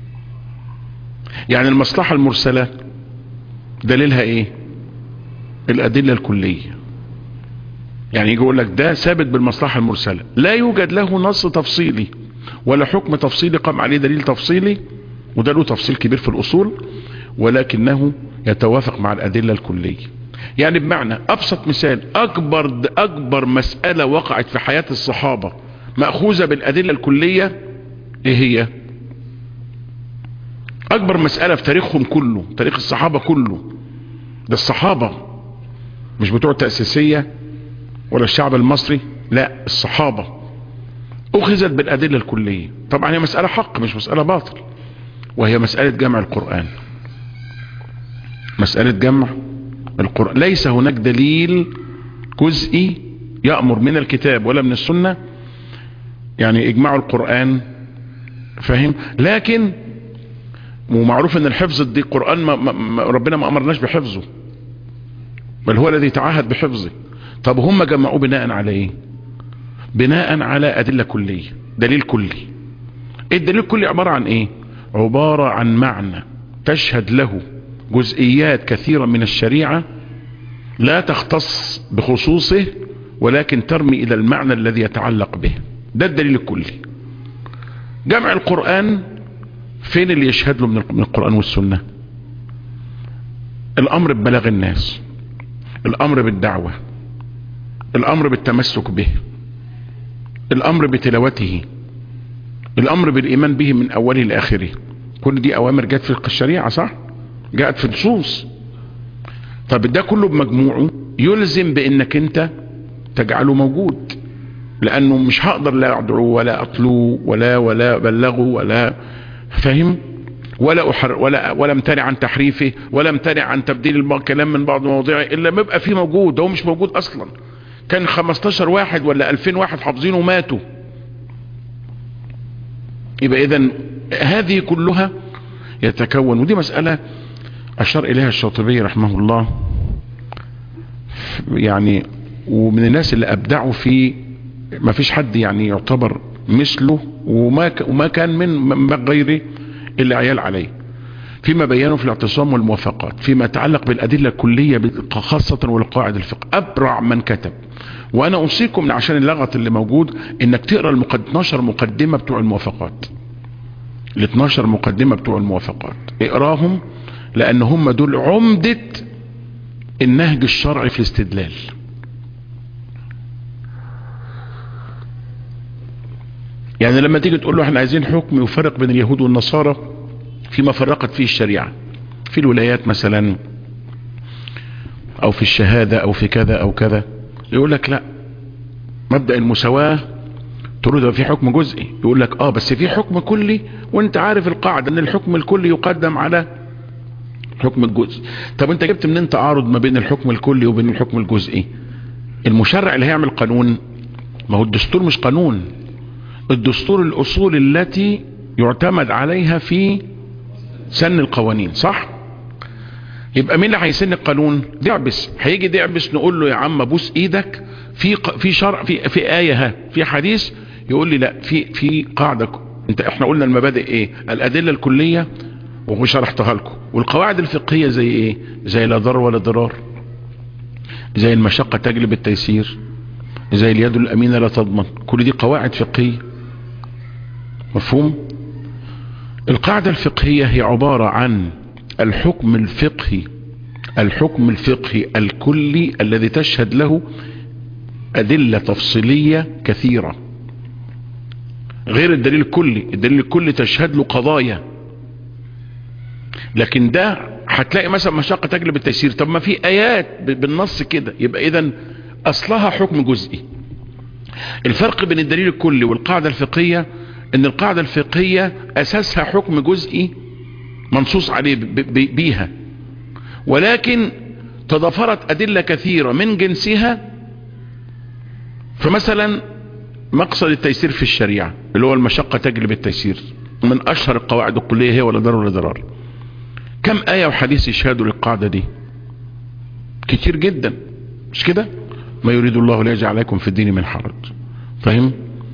يعني المصلحة المرسلة دليلها ايه؟ الأدلة الكلية. يعني يجي يقول لك ده ثابت بالمصلحة المرسلة، لا يوجد له نص تفصيلي ولا حكم تفصيلي قام عليه دليل تفصيلي، وده له تفصيل كبير في الأصول، ولكنه يتوافق مع الأدلة الكلية. يعني بمعنى أبسط مثال، أكبر مسألة وقعت في حياة الصحابة مأخوذة بالأدلة الكلية إيه هي؟ أكبر مسألة في تاريخهم كله، تاريخ الصحابة كله، ده الصحابة مش بتوع التأسيسية ولا الشعب المصري، لا الصحابة أخذت بالأدلة الكلية. طبعا هي مسألة حق مش مسألة باطل، وهي مسألة جمع القرآن. مسألة جمع القرآن، ليس هناك دليل جزئي يأمر من الكتاب ولا من السنة يعني اجمعوا القرآن، فاهم؟ لكن ومعروف ان الحفظ دي القرآن ربنا ما أمرناش بحفظه، بل هو الذي تعهد بحفظه. طب هم جمعوه بناء على ايه؟ بناء على أدلة كلية، دليل كلي. الدليل الكلي عبارة عن ايه؟ عبارة عن معنى تشهد له جزئيات كثيرة من الشريعة لا تختص بخصوصه، ولكن ترمي الى المعنى الذي يتعلق به. ده الدليل الكلي. جمع القرآن فين اللي يشهد له من القرآن والسنة؟ الامر ببلاغ الناس، الامر بالدعوة، الامر بالتمسك به، الامر بتلاوته، الامر بالايمان به من اوله لاخره. كل دي اوامر جت في الشريعة، صح؟ جاءت في نصوص. طب ده كله بمجموعه يلزم بانك انت تجعله موجود، لانه مش هقدر لا ادعو ولا اطلو ولا بلغه ولا فهم ولا امتنع عن تحريفه ولا امتنع عن تبديل الكلام من بعض مواضيعه الا ما يبقى فيه موجود. هو مش موجود اصلا، كان 15 واحد ولا 2000 واحد حافظينه وماتوا. يبقى اذن هذه كلها يتكون، ودي مسألة اشار اليها الشاطبي رحمه الله، يعني ومن الناس اللي ابدعوا في ما فيش حد يعني يعتبر مثله، وما كان من غيره اللي عيال عليه فيما بيانه في الاعتصام والموافقات فيما يتعلق بالأدلة الكلية خاصة والقواعد الفقه. أبرع من كتب. وأنا أوصيكم عشان اللغط اللي موجود إنك تقرأ 12 مقدمة بتوع الموافقات، ال 12 مقدمة بتوع الموافقات اقراهم، لأن هم دول عمدة النهج الشرعي في الاستدلال. يعني لما تيجي تقول له احنا عايزين حكم يفرق بين اليهود والنصارى فيما فرقت فيه الشريعة، في الولايات مثلا او في الشهادة او في كذا او كذا، يقول لك لا، مبدأ المساواة تريد في حكم جزئي. يقول لك بس في حكم كلي، وانت عارف القاعدة ان الحكم الكلي يقدم على حكم الجزء. طب انت جبت منين تعارض ما بين الحكم الكلي وبين الحكم الجزئي؟ المشرع اللي هيعمل قانون، ما هو الدستور مش قانون، الدستور الأصول التي يعتمد عليها في سن القوانين، صح؟ يبقى مين اللي هيسن القانون؟ دعبس. هيجي دعبس نقول له يا عم بوس ايدك في شرع في آية في حديث، يقول لي لا، في قاعدة. احنا قلنا المبادئ ايه؟ الأدلة الكلية وشرحتها لكم، والقواعد الفقهية زي ايه؟ زي لا ضرر ولا ضرار، زي المشقة تجلب التيسير، زي اليد الأمينة لا تضمن. كل دي قواعد فقهية، مفهوم؟ القاعدة الفقهية هي عبارة عن الحكم الفقهي الكلي الذي تشهد له أدلة تفصيلية كثيرة، غير الدليل الكلي. الدليل الكلي تشهد له قضايا، لكن ده هتلاقي مثلا مشقة تجلب التيسير. طب ما في آيات بالنص كده. يبقى إذن اصلها حكم جزئي. الفرق بين الدليل الكلي والقاعدة الفقهية ان القاعدة الفقهية اساسها حكم جزئي منصوص عليه بيها، ولكن تضافرت ادلة كثيرة من جنسها. فمثلا مقصد التيسير في الشريعة اللي هو المشقة تجلب التيسير، من اشهر القواعد الكلية هي ولا ضرر ولا ضرار. كم آية وحديث يشهدوا للقاعدة دي؟ كتير جدا، مش كده؟ ما يريد الله ليجعل عليكم في الدين من حرج. فاهم؟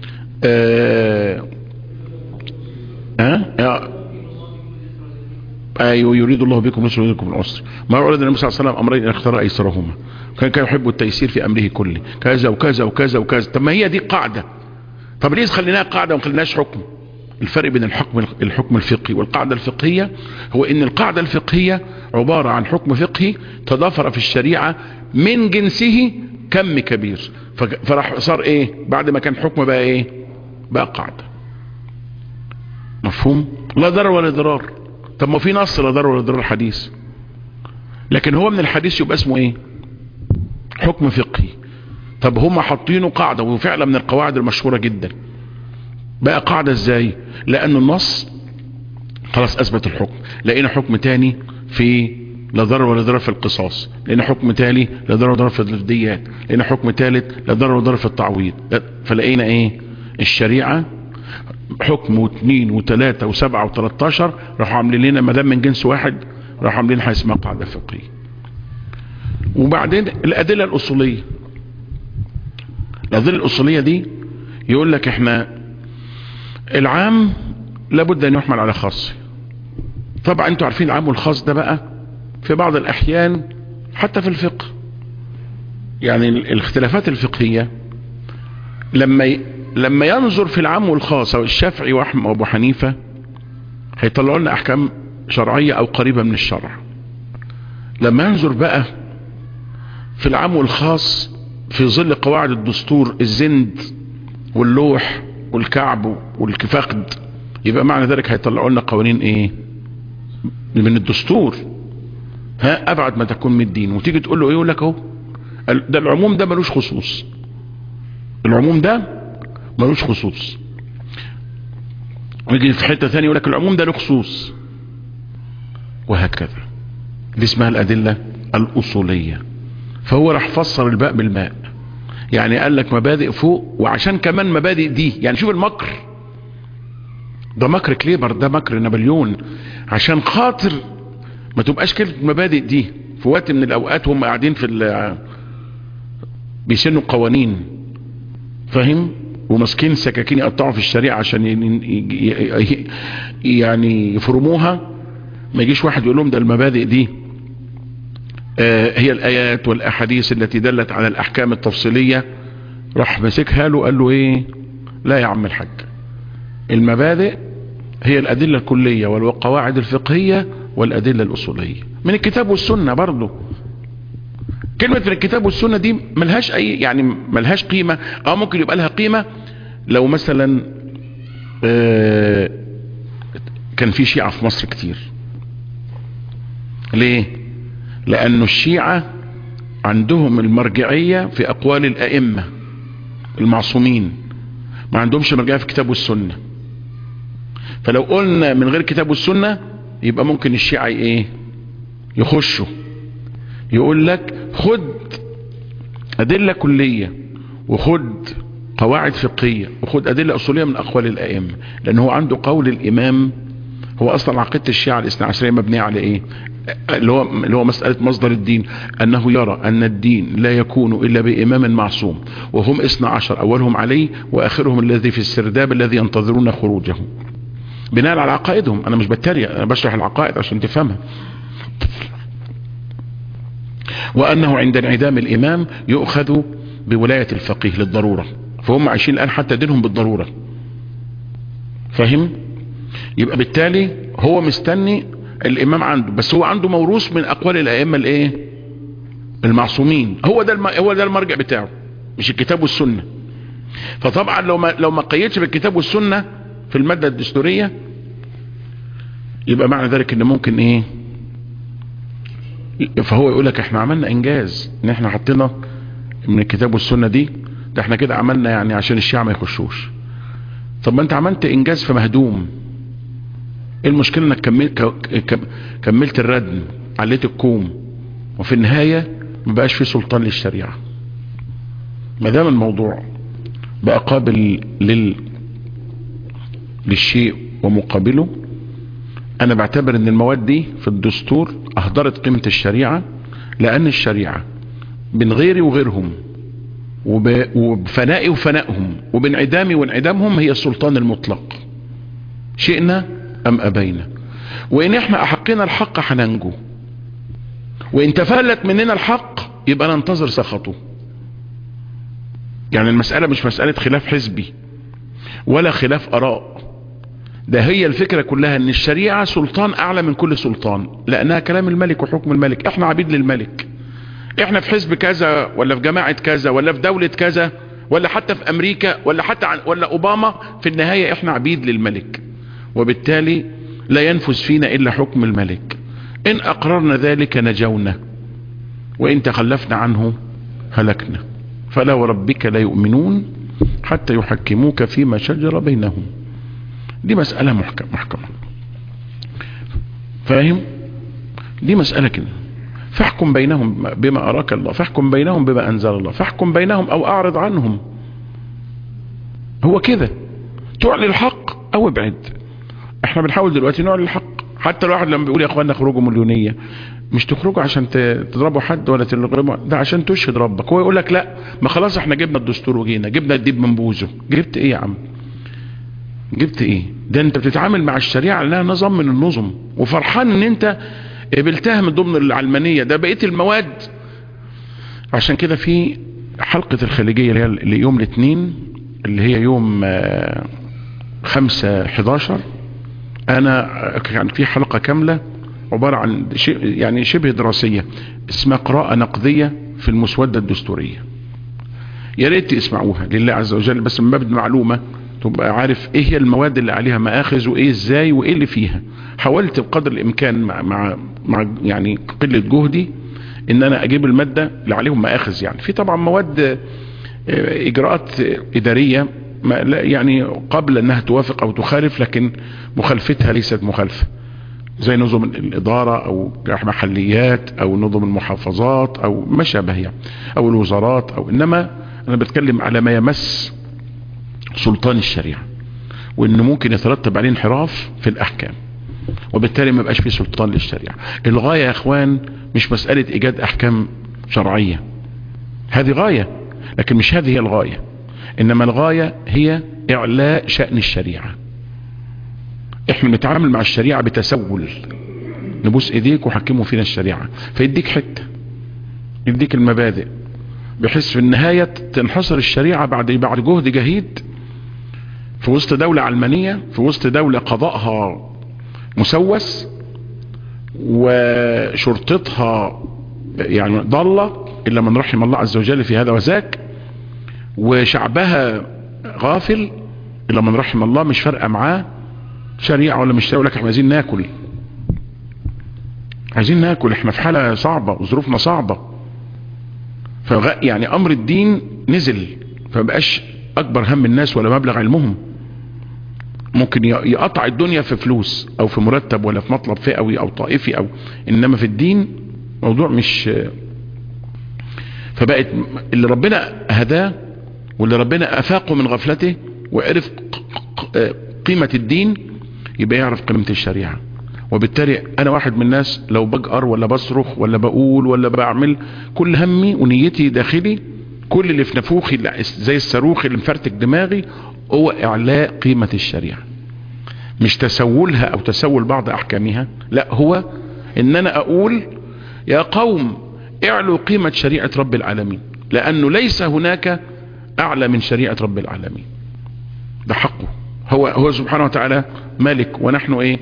ايوه، يريد الله بكم يسر ويريدكم العسر. ما ورد النبي صلى الله عليه وسلم امرين اختار ايسرهما، كان يحب التيسير في امره كله، كذا وكذا وكذا وكذا. طب ما هي دي قاعده، طب ليه خليناها قاعده وما خليناش حكم؟ الفرق بين الحكم الفقهي والقاعده الفقهيه هو ان القاعده الفقهيه عباره عن حكم فقهي تضافر في الشريعه من جنسه كم كبير، فراح صار ايه بعد ما كان حكم بقى ايه؟ بقى قاعده. مفهوم؟ لا ضرر ولا ضرار. طب ما في نص لا ضرر ولا ضرار حديث، لكن هو من الحديث يبقى اسمه ايه؟ حكم فقهي. طب هم حاطينه قاعده، وفعلا من القواعد المشهوره جدا. بقى قاعده ازاي؟ لان النص خلاص اثبت الحكم، لقينا حكم تاني في لا ضرر ولا ضرر في القصاص، لقينا حكم تالي لا ضرر ولا ضرر في الديات، لقينا حكم تالت لا ضرر ولا ضرر في التعويض. فلقينا ايه؟ الشريعه حكم واثنين وثلاثة وسبعة و13 راحوا عاملين لنا ما دام من جنس واحد راحوا عاملين حاجه اسمها قاعده فقهيه. وبعدين الادله الاصوليه، الادله الاصوليه دي يقول لك احنا العام لابد ان يحمل على خاص. طبعا انتوا عارفين العام والخاص ده بقى في بعض الاحيان حتى في الفقه، يعني الاختلافات الفقهيه لما ينظر في العام والخاص، او الشافعي واحمد وابو حنيفه هيطلعوا لنا احكام شرعيه او قريبه من الشرع. لما ينظر بقى في العام والخاص في ظل قواعد الدستور الزند واللوح والكعب والفقد، يبقى معنى ذلك هيطلعوا لنا قوانين ايه؟ من الدستور، ابعد ما تكون من الدين. وتيجي تقول له ايه؟ يقول لك اهو ده العموم ده ملوش خصوص، العموم ده ملوش خصوص. ويجي في حته ثانيه يقول لك العموم ده له خصوص، وهكذا. دي اسمها الادله الاصوليه. فهو راح فسر الباء بالماء، يعني قال لك مبادئ فوق، وعشان كمان مبادئ دي، يعني شوف المكر ده، مكر كليبر، ده مكر نابليون، عشان خاطر ما تبقاش كلمه مبادئ دي في وقت من الاوقات هم قاعدين في بيسنوا قوانين، فاهم؟ وماسكين سكاكين يقطعوا في الشريعه عشان يعني يفرموها. ما يجيش واحد يقول لهم ده المبادئ دي هي الايات والاحاديث التي دلت على الاحكام التفصيليه، راح مسكها له قال له ايه؟ لا يا عم الحاج، المبادئ هي الادله الكليه والقواعد الفقهيه والادله الاصوليه من الكتاب والسنه. برضه كلمه من الكتاب والسنه دي ملهاش اي، يعني ملهاش قيمه، او ممكن يبقى لها قيمه لو مثلا كان في شيعة في مصر كتير. ليه؟ لأنه الشيعة عندهم المرجعية في أقوال الأئمة المعصومين، ما عندهمش مرجعية في الكتاب والسنة. فلو قلنا من غير الكتاب والسنة يبقى ممكن الشيعة ايه؟ يخشوا يقول لك خد أدلة كلية وخد قواعد فقهية وخد أدلة أصولية من أقوال الأئمة، لأن هو عنده قول الإمام. هو أصلا عقيدة الشيعة الاثنى عشرية مبنية على إيه؟ اللي هو مسألة مصدر الدين، أنه يرى أن الدين لا يكون إلا بإمام معصوم، وهم 12 أولهم علي وآخرهم الذي في السرداب الذي ينتظرون خروجه. بناء على عقائدهم، أنا مش بتريق، أنا بشرح العقائد عشان تفهمها. وأنه عند انعدام الإمام يؤخذ بولاية الفقيه للضرورة، فهم عايشين الآن حتى دينهم بالضرورة، فاهم؟ يبقى بالتالي هو مستني الإمام عنده، بس هو عنده موروث من أقوال الأئمة الإيه؟ المعصومين. هو ده المرجع بتاعه، مش الكتاب والسنة. فطبعا لو ما قيدش بالكتاب والسنة في المادة الدستورية، يبقى معنى ذلك ان ممكن ايه؟ فهو يقول لك احنا عملنا انجاز ان احنا حطينا من الكتاب والسنة دي، ده احنا كده عملنا يعني عشان الشيعة ما يخشوش. طب ما انت عملت انجاز في مهدوم، ايه المشكلة انك كملت الردم، عليت الكوم، وفي النهاية ما بقاش في سلطان للشريعة. ما دام الموضوع بقى قابل للشيء ومقابله، انا بعتبر ان المواد دي في الدستور اهدرت قيمة الشريعة، لان الشريعة بين غيري وغيرهم وبفنائي وفنائهم وبانعدامي وانعدامهم هي السلطان المطلق، شئنا ام ابينا. وان احنا احقنا الحق هننجو، وان تفلت مننا الحق يبقى ننتظر سخطه. يعني المسألة مش مسألة خلاف حزبي ولا خلاف اراء، ده هي الفكرة كلها ان الشريعة سلطان اعلى من كل سلطان، لانها كلام الملك وحكم الملك. احنا عبيد للملك، احنا في حزب كذا ولا في جماعة كذا ولا في دولة كذا ولا حتى في امريكا ولا حتى ولا اوباما، في النهاية احنا عبيد للملك، وبالتالي لا ينفذ فينا الا حكم الملك. ان اقررنا ذلك نجونا، وان تخلفنا عنه هلكنا. فلا وربك لا يؤمنون حتى يحكموك فيما شجر بينهم. دي مسألة محكمة، فاهم؟ دي مسألة كده. فاحكم بينهم بما أراك الله، فاحكم بينهم بما أنزل الله، فاحكم بينهم أو أعرض عنهم. هو كده، تعلي الحق أو ابعد. احنا بنحاول دلوقتي نعلي الحق. حتى الواحد لما بيقول يا اخوانا خروجوا مليونية، مش تخرجوا عشان تضربوا حد ولا تضربوا، ده عشان تشهد ربك. هو يقول لك لا، ما خلاص احنا جبنا الدستور وجينا، جبنا الديب من بوزه. جبت ايه يا عم؟ جبت ايه؟ ده انت بتتعامل مع الشريعة لانها نظام من النظم، وفرحان ان انت قبلتها من ضمن العلمانية. ده بقية المواد. عشان كده في حلقة الخليجية اللي هي يوم الاثنين، اللي هي يوم 5/11، انا كان في حلقة كاملة عبارة عن يعني شبه دراسية اسمها قراءة نقدية في المسودة الدستورية. يا ريت تسمعوها لله عز وجل، بس من باب المعلومة تبقى عارف ايه هي المواد اللي عليها مآخذ وايه ازاي وايه اللي فيها. حاولت بقدر الامكان مع يعني قلة جهدي ان انا اجيب المادة اللي عليهم مآخذ. يعني في طبعا مواد اجراءات ادارية يعني قبل انها توافق او تخالف، لكن مخالفتها ليست مخالفة، زي نظم الادارة او محليات او نظم المحافظات او ما شابه يعني، او الوزارات. او انما انا بتكلم على ما يمس سلطان الشريعة، وانه ممكن يترتب عليه انحراف في الاحكام، وبالتالي ما يبقاش فيه سلطان للشريعة. الغاية يا اخوان مش مسألة ايجاد احكام شرعية، هذه غاية، لكن مش هذه هي الغاية. انما الغاية هي اعلاء شأن الشريعة. احنا بنتعامل مع الشريعة بتسول، نبوس ايديك وحكموا فينا الشريعة، فيديك حتة، يديك المبادئ، بحيث في النهاية تنحصر الشريعة بعد جهد جهيد في وسط دولة علمانية، في وسط دولة قضاءها مسوس وشرطتها يعني ضالة إلا من رحم الله عز وجل في هذا وذاك، وشعبها غافل إلا من رحم الله، مش فارقة معاه شريعة ولا مش يقول لك احنا عايزين ناكل، عايزين ناكل، احنا في حالة صعبة وظروفنا صعبة. يعني امر الدين نزل، فمبقاش اكبر هم الناس ولا مبلغ علمهم. ممكن يقطع الدنيا في فلوس او في مرتب ولا في مطلب فئوي او طائفي، او انما في الدين موضوع مش. فبقت اللي ربنا هداه واللي ربنا افاقه من غفلته وعرف قيمة الدين يبقى يعرف قيمة الشريعة. وبالتالي انا واحد من الناس لو بجأر ولا بصرخ ولا بقول ولا بعمل، كل همي ونيتي داخلي، كل اللي في نفوخي زي الصاروخ اللي مفرتك دماغي، هو اعلاء قيمة الشريعة، مش تسولها او تسول بعض احكامها، لا، هو ان انا اقول يا قوم اعلوا قيمة شريعة رب العالمين، لانه ليس هناك اعلى من شريعة رب العالمين، ده حقه. هو سبحانه وتعالى مالك، ونحن ايه؟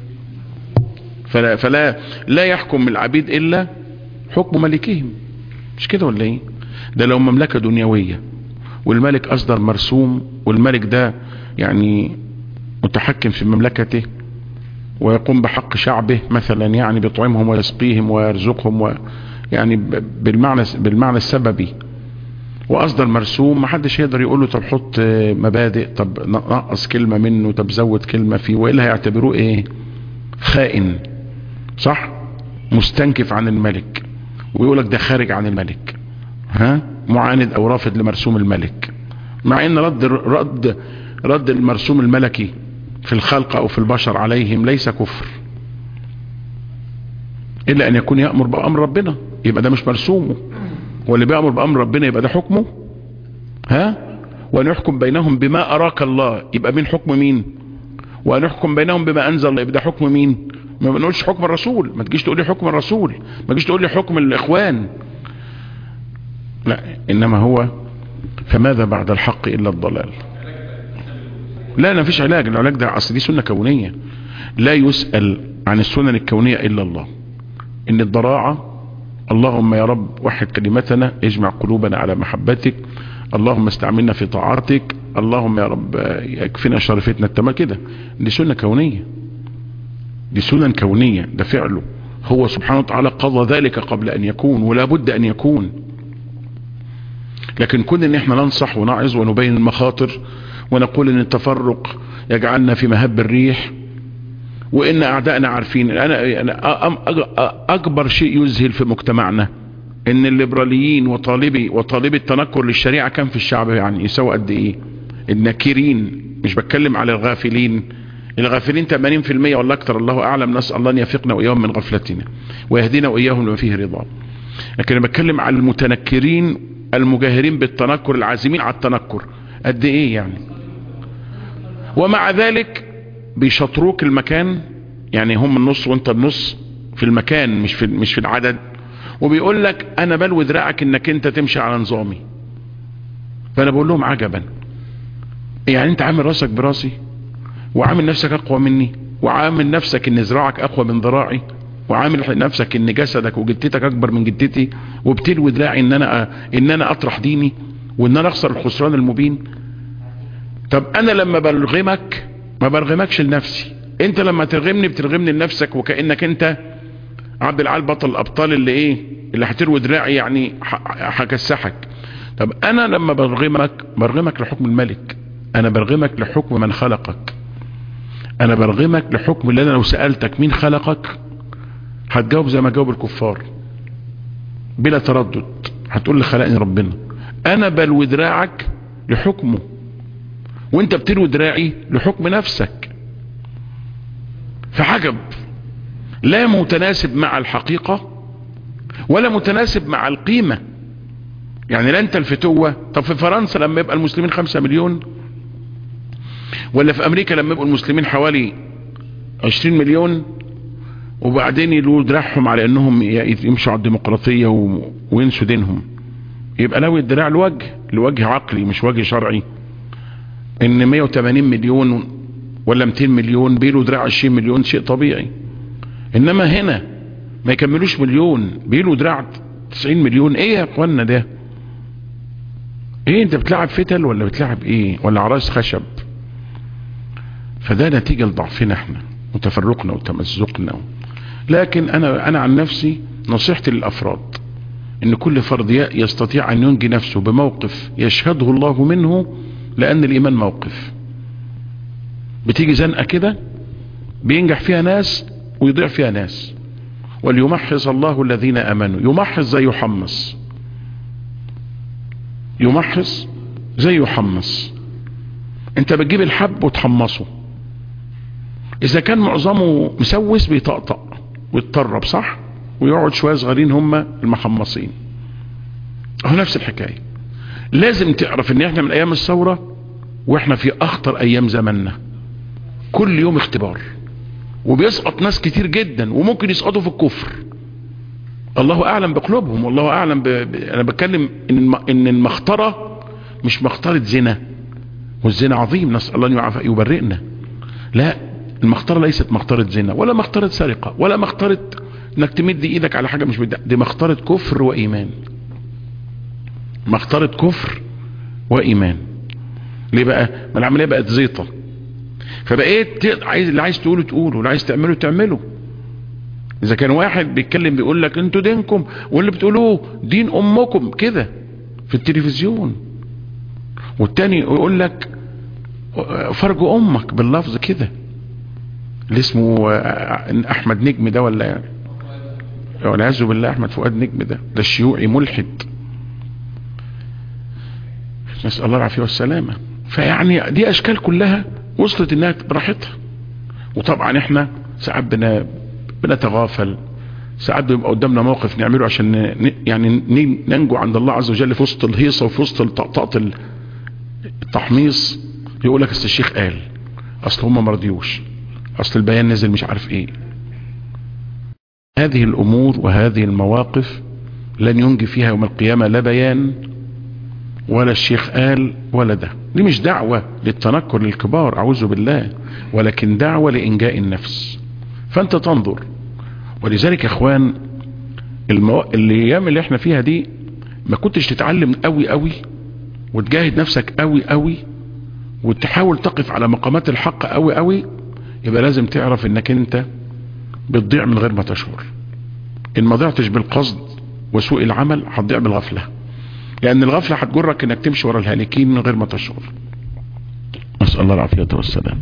فلا يحكم العبيد الا حكم ملكهم، مش كده ولا ايه؟ ده لو مملكة دنيوية والملك اصدر مرسوم، والملك ده يعني متحكم في مملكته ويقوم بحق شعبه مثلا، يعني بيطعمهم ويسقيهم ويرزقهم يعني بالمعنى السببي، واصدر مرسوم، محدش يقدر يقول له طب حط مبادئ، طب نقص كلمة منه، طب زود كلمة فيه، وإلا هيعتبروه ايه؟ خائن، صح؟ مستنكف عن الملك، ويقولك ده خارج عن الملك، معاند او رافض لمرسوم الملك، مع ان رد المرسوم الملكي في الخلق او في البشر عليهم ليس كفر، الا ان يكون يأمر بأمر ربنا، يبقى ده مش مرسومه، واللي بيأمر بأمر ربنا يبقى ده حكمه. وأن يحكم بينهم بما أراك الله، يبقى مين حكم مين؟ وأن يحكم بينهم بما أنزل الله، يبقى ده حكم مين؟ ما بنقولش حكم الرسول، ما تجيش تقول لي حكم الرسول، ما تجيش تقول لي حكم الإخوان، لا، إنما هو فماذا بعد الحق إلا الضلال. لا ما فيش علاج، العلاج ده أصل دي سنة كونية، لا يسأل عن السنن الكونية إلا الله. إن الضراعة، اللهم يا رب وحد كلمتنا، اجمع قلوبنا على محبتك، اللهم استعملنا في طاعتك، اللهم يا رب يكفينا شر فتنة التمام، كده دي سنة كونية، دي سنن كونية، ده فعله هو سبحانه وتعالى، قضى ذلك قبل أن يكون ولا بد أن يكون. لكن كون ان احنا ننصح ونعظ ونبين المخاطر ونقول ان التفرق يجعلنا في مهب الريح، وان اعدائنا عارفين. انا اكبر شيء يذهل في مجتمعنا ان الليبراليين وطالبي التنكر للشريعة كان في الشعب يعني يساوي قد ايه؟ الناكرين، مش بتكلم على الغافلين، الغافلين 80% ولا اكتر، الله اعلم، نسأل الله ان يفقنا واياهم من غفلتنا ويهدينا واياهم لما فيه رضا. لكن انا بتكلم على المتنكرين المجاهرين بالتنكر، العازمين على التنكر، قد ايه يعني؟ ومع ذلك بيشطروك المكان، يعني هم النص وانت النص في المكان، مش في العدد، وبيقول لك انا بلوي دراعك انك انت تمشي على نظامي. فانا بقول لهم عجبا، يعني انت عامل راسك براسي، وعامل نفسك اقوى مني، وعامل نفسك ان ذراعك اقوى من ذراعي، وعامل نفسك ان جسدك وجدتك اكبر من جدتي، وبتلوي دراعي ان انا اطرح ديني وان انا اخسر الخسران المبين. طب انا لما برغمك ما برغمكش لنفسي، انت لما ترغمني بترغمني لنفسك، وكأنك انت عبد العال بطل الابطال اللي هتروي دراعي، يعني هكسحك. طب انا لما برغمك لحكم الملك، انا برغمك لحكم من خلقك، انا برغمك لحكم اللي انا لو سألتك مين خلقك هتجاوب زي ما جاوب الكفار بلا تردد، هتقول لي خلقني ربنا. انا بلوي دراعك لحكمه، وانت بتلوي دراعي لحكم نفسك. فعجب، لا متناسب مع الحقيقة ولا متناسب مع القيمة. يعني لا انت الفتوة. طب في فرنسا لما يبقى المسلمين 5 مليون، ولا في امريكا لما يبقوا المسلمين حوالي 20 مليون، وبعدين يلووا دراعهم على انهم يمشوا على الديمقراطية وينسوا دينهم، يبقى لو الدراع لوجه عقلي مش وجه شرعي. ان 180 مليون ولا 200 مليون بيلوا دراع 20 مليون شيء طبيعي، انما هنا ما يكملوش مليون بيلوا دراع 90 مليون. ايه يا اخوانا ده؟ ايه انت بتلعب فتل ولا بتلعب ايه؟ ولا عرايس خشب؟ فده نتيجة لضعفنا احنا وتفرقنا وتمزقنا. لكن انا عن نفسي نصيحتي للافراد ان كل فرد يستطيع ان ينجي نفسه بموقف يشهده الله منه، لان الايمان موقف بتيجي زنقة كده بينجح فيها ناس ويضيع فيها ناس. وليمحص الله الذين امنوا، يمحص زي يحمص، يمحص زي يحمص. انت بتجيب الحب وتحمصه، اذا كان معظمه مسوس بيطقطق ويتطرب، صح؟ ويقعد شوية صغيرين هم المحمصين. هو نفس الحكاية. لازم تعرف ان احنا من ايام الثورة واحنا في اخطر ايام زماننا، كل يوم اختبار، وبيسقط ناس كتير جدا وممكن يسقطوا في الكفر، الله اعلم بقلوبهم، والله اعلم انا بتكلم ان المخطرة مش مخطرة زنا، والزنا عظيم نسأل الله ان يعافى يبرئنا. لا، المخطرة ليست مخطرة زنا ولا مخطرة سرقة ولا مخطرة انك تمد ايدك على حاجة مش بدأ. دي مخطرة كفر وايمان، مخطرة كفر وايمان. ليه بقى؟ ما العملية بقت زيطة، فبقيت اللي عايز تقوله تقوله، واللي عايز تعمله تعمله. اذا كان واحد بيتكلم بيقول لك انتوا دينكم واللي بتقولوه دين امكم كده، في التلفزيون، والتاني يقول لك فرج امك باللفظ كده، اللي اسمه احمد نجم ده، ولا والعياذ بالله احمد فؤاد نجم ده الشيوعي ملحد، نسأل الله العافية والسلامة. فيعني دي اشكال كلها وصلت انها براحتها. وطبعا احنا ساعات بنتغافل، ساعات بيبقى قدامنا موقف نعمله عشان يعني ننجو عند الله عز وجل في وسط الهيصة وفي وسط طقطقة التحميص. يقول لك اصل الشيخ قال، اصل هم مرضيوش، اصل البيان نزل مش عارف ايه. هذه الامور وهذه المواقف لن ينجي فيها يوم القيامة لا بيان ولا الشيخ قال ولا ده. دي مش دعوة للتنكر للكبار اعوذ بالله، ولكن دعوة لانجاء النفس. فانت تنظر. ولذلك يا اخوان الايام اللي احنا فيها دي ما كنتش تتعلم قوي قوي وتجاهد نفسك قوي قوي وتحاول تقف على مقامات الحق قوي قوي، يبقى لازم تعرف انك انت بتضيع من غير ما تشعر. ان ما ضيعتش بالقصد وسوء العمل هتضيع بالغفلة، لان الغفلة هتجرك انك تمشي ورا الهالكين من غير ما تشعر. نسأل الله العافية والسلام.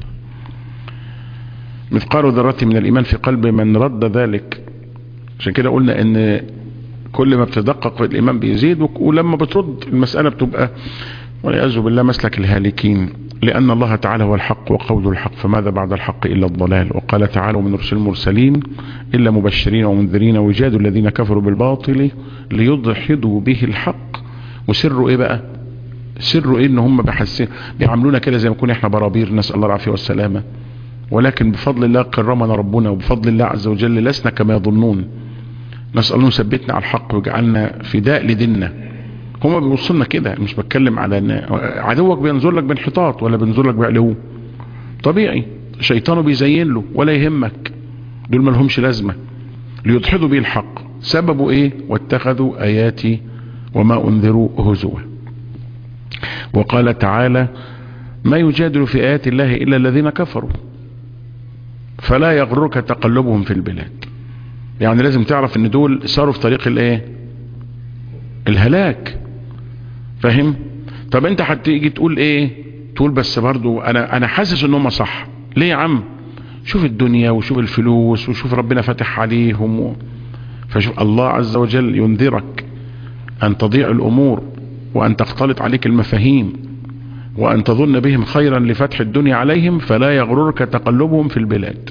مثقال ذرة من الايمان في قلب من رد ذلك. عشان كده قلنا ان كل ما بتدقق في الايمان بيزيد، ولما بترد المسألة بتبقى والعياذ بالله مسلك الهالكين، لان الله تعالى هو الحق وقوله الحق، فماذا بعد الحق الا الضلال. وقال تعالى ومن رسل المرسلين الا مبشرين ومنذرين ويجادوا الذين كفروا بالباطل ليضحضوا به الحق. وسروا ايه بقى؟ سروا ايه؟ ان هم بيعاملونا كده زي ما كنا احنا برابير، نسأل الله العافية والسلامة، ولكن بفضل الله كرمنا ربنا، وبفضل الله عز وجل لسنا كما يظنون. نسأل الله يثبتنا على الحق ويجعلنا فداء لديننا. هما بيوصلنا كده، مش بتكلم على ان عدوك بينظر لك بانحطاط ولا بينظر لك بعلو، طبيعي شيطانه بيزين له ولا يهمك، دول ما لهمش لازمة. ليدحضوا به الحق، سببوا ايه؟ واتخذوا اياتي وما انذروا هزوا. وقال تعالى ما يجادل في ايات الله الا الذين كفروا فلا يغرك تقلبهم في البلاد. يعني لازم تعرف ان دول صاروا في طريق الايه؟ الهلاك. فاهم؟ طب انت هتيجي تقول ايه؟ تقول بس برضو انا حاسس ان هم صح. ليه يا عم؟ شوف الدنيا وشوف الفلوس وشوف ربنا فتح عليهم فشوف الله عز وجل ينذرك ان تضيع الامور وان تختلط عليك المفاهيم وان تظن بهم خيرا لفتح الدنيا عليهم، فلا يغررك تقلبهم في البلاد.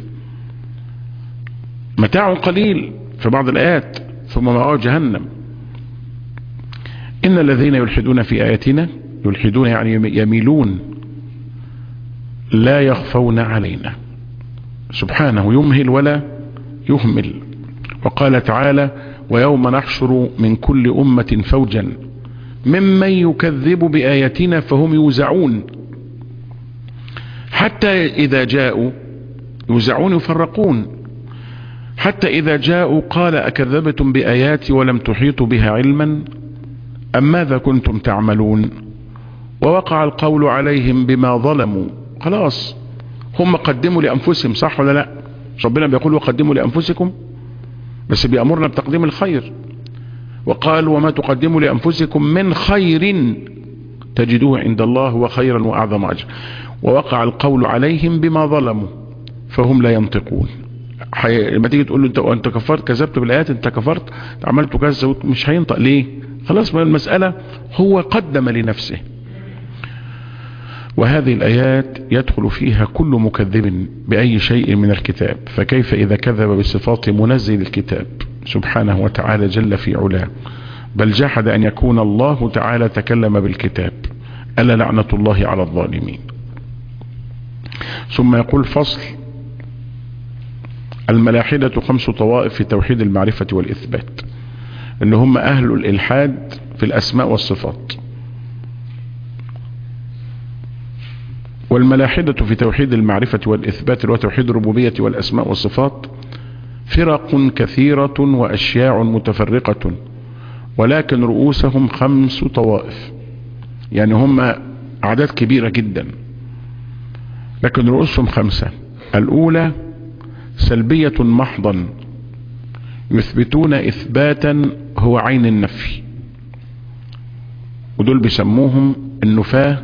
متاع قليل في بعض الآيات ثم مأوى جهنم. إن الذين يلحدون في آياتنا، يلحدون يعني يميلون، لا يخفون علينا سبحانه، يمهل ولا يهمل. وقال تعالى ويوم نحشر من كل أمة فوجا ممن يكذب بآياتنا فهم يوزعون حتى إذا جاءوا، يوزعون يفرقون، حتى إذا جاءوا قال أكذبتم بآياتي ولم تحيطوا بها علما أم ماذا كنتم تعملون ووقع القول عليهم بما ظلموا. خلاص هم قدموا لأنفسهم، صح ولا لا؟ ربنا بيقول وقدموا لأنفسكم، بس بيأمرنا بتقديم الخير. وقال وما تقدموا لأنفسكم من خير تجدوه عند الله هو خيرا وأعظم أجر. ووقع القول عليهم بما ظلموا فهم لا ينطقون. لما تيجي تقول له انت كفرت، كذبت بالايات، انت كفرت، عملت كذا، مش هينطق. ليه؟ خلاص ما المسألة هو قدم لنفسه. وهذه الآيات يدخل فيها كل مكذب بأي شيء من الكتاب، فكيف إذا كذب بصفات منزل الكتاب سبحانه وتعالى جل في علاه، بل جحد أن يكون الله تعالى تكلم بالكتاب. ألا لعنة الله على الظالمين. ثم يقول فصل الملاحدة 5 طوائف في توحيد المعرفة والإثبات، اللي هم أهل الإلحاد في الأسماء والصفات. والملاحدة في توحيد المعرفة والإثبات اللي هو توحيد الربوبية والأسماء والصفات فرق كثيرة وأشياع متفرقة، ولكن رؤوسهم 5 طوائف. يعني هم أعداد كبيرة جدا لكن رؤوسهم 5. الأولى سلبية محضا، يثبتون إثباتا هو عين النفي. ودول بيسموهم النفاة.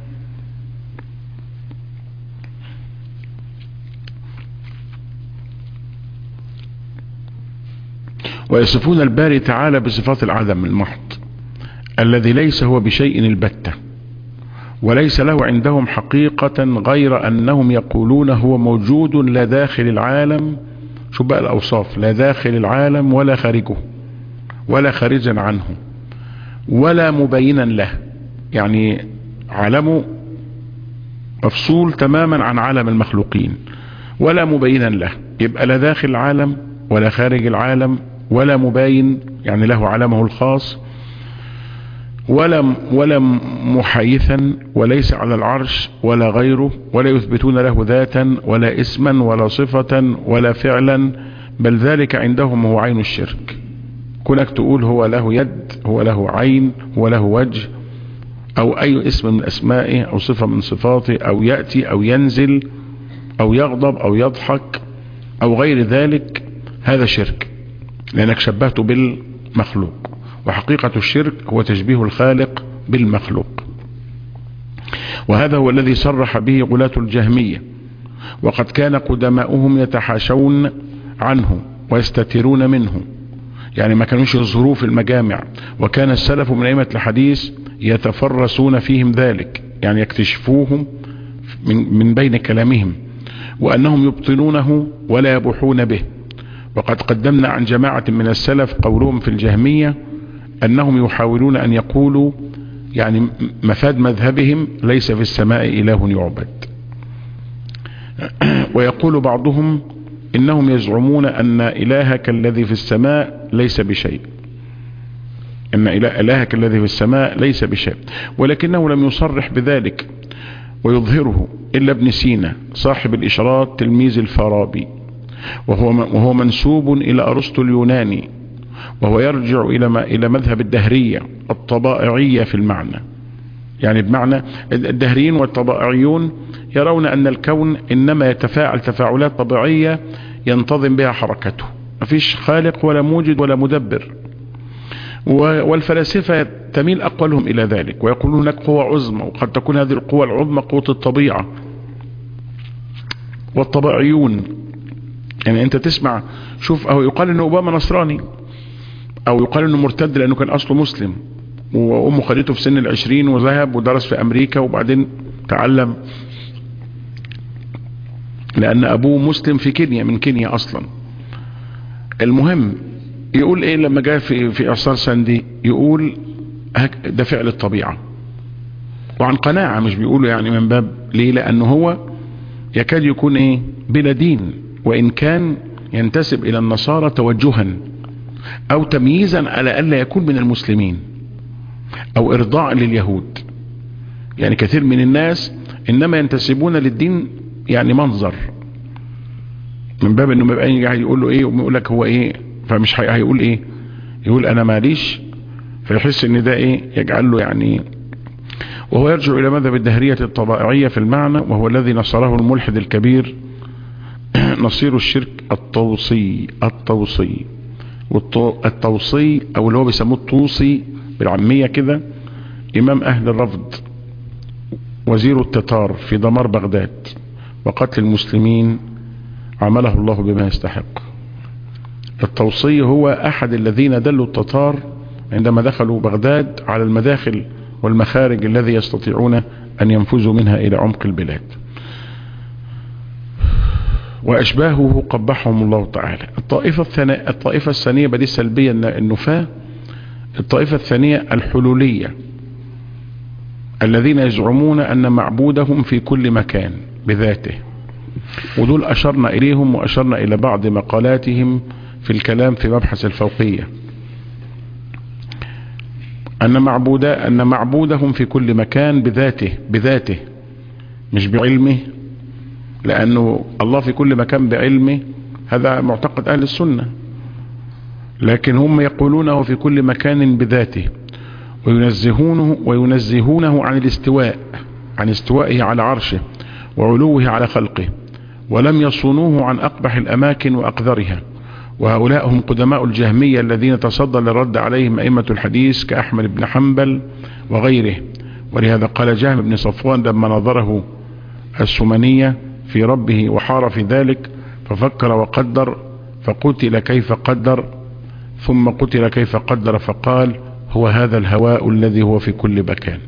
ويصفون الباري تعالى بصفات العدم المحض الذي ليس هو بشيء البتة، وليس له عندهم حقيقة غير أنهم يقولون هو موجود لا داخل العالم. شو بقى الأوصاف؟ لا داخل العالم ولا خارجه ولا خارجا عنه ولا مبينا له، يعني عالمه مفصول تماما عن عالم المخلوقين ولا مبينا له. يبقى لا داخل العالم ولا خارج العالم ولا مباين، يعني له عالمه الخاص، ولا محيثا، وليس على العرش ولا غيره، ولا يثبتون له ذاتا ولا اسما ولا صفة ولا فعلا، بل ذلك عندهم هو عين الشرك. كونك تقول هو له يد، هو له عين، هو له وجه، او اي اسم من اسمائه او صفة من صفاته، او يأتي او ينزل او يغضب او يضحك او غير ذلك، هذا شرك، لانك شبهته بالمخلوق. وحقيقة الشرك هو تشبيه الخالق بالمخلوق، وهذا هو الذي صرح به غلاة الجهمية، وقد كان قدماؤهم يتحاشون عنه ويستترون منه، يعني ما كانوش يظهروه في المجامع، وكان السلف من أئمة الحديث يتفرسون فيهم ذلك، يعني يكتشفوهم من بين كلامهم، وأنهم يبطنونه ولا يبوحون به. وقد قدمنا عن جماعة من السلف قولهم في الجهمية أنهم يحاولون أن يقولوا، يعني مفاد مذهبهم ليس في السماء إله يعبد. ويقول بعضهم إنهم يزعمون أن إلهك الذي في السماء ليس بشيء، إن إلهك الذي في السماء ليس بشيء، ولكنه لم يصرح بذلك ويظهره إلا ابن سينا صاحب الإشارات تلميذ الفارابي، وهو منسوب إلى أرسطو اليوناني، وهو يرجع إلى مذهب الدهرية الطبائعية في المعنى، يعني بمعنى الدهريين والطبائعيون يرون أن الكون إنما يتفاعل تفاعلات طبيعية ينتظم بها حركته، مفيش خالق ولا موجد ولا مدبر. والفلاسفة تميل أقوالهم إلى ذلك، ويقولون هناك قوة عظمى، وقد تكون هذه القوة العظمى قوة الطبيعة. والطبيعيون يعني أنت تسمع، شوف، أو يقال أن أوباما نصراني، أو يقال أنه مرتد لأنه كان أصله مسلم، وأمه خدته في سن 20 وذهب ودرس في أمريكا، وبعدين تعلم لأن أبوه مسلم في كينيا، من كينيا أصلا. المهم يقول إيه لما جاء في إعصار ساندي؟ يقول ده فعل الطبيعة، وعن قناعة، مش بيقوله يعني من باب ليه، لأنه هو يكاد يكون إيه بلا دين، وإن كان ينتسب إلى النصارى توجها أو تمييزا على ألا يكون من المسلمين أو إرضاء لليهود. يعني كثير من الناس إنما ينتسبون للدين يعني منظر، من باب إنه يبقى يقول له إيه ويقول لك هو إيه، فمش هيقول إيه، يقول أنا ماليش، فيحس إن ده إيه يجعل له يعني. وهو يرجع إلى مذهب الدهرية الطبائعية في المعنى، وهو الذي نصره الملحد الكبير نصير الشرك الطوسي والتوصي، أو اللي هو بيسموه الطوسي بالعامية كده، إمام أهل الرفض، وزير التتار في دمار بغداد وقتل المسلمين، عمله الله بما يستحق. التوصي هو أحد الذين دلوا التتار عندما دخلوا بغداد على المداخل والمخارج الذي يستطيعون أن ينفذوا منها إلى عمق البلاد، وأشباهه قبحهم الله تعالى. الطائفة الثانية بدي السلبية النفاة. الطائفة الثانية الحلولية، الذين يزعمون أن معبودهم في كل مكان بذاته، ودول أشرنا إليهم وأشرنا إلى بعض مقالاتهم في الكلام في مبحث الفوقية، أن معبودهم في كل مكان بذاته مش بعلمه، لأنه الله في كل مكان بعلمه، هذا معتقد أهل السنة، لكن هم يقولونه في كل مكان بذاته، وينزهونه عن الاستواء، عن استوائه على عرشه وعلوه على خلقه، ولم يصونوه عن أقبح الأماكن وأقذرها، وهؤلاء هم قدماء الجهمية الذين تصدى للرد عليهم أئمة الحديث كأحمد بن حنبل وغيره. ولهذا قال جهم بن صفوان لما نظره السمنية في ربه وحار في ذلك ففكر وقدر فقتل كيف قدر ثم قتل كيف قدر فقال هو هذا الهواء الذي هو في كل مكان،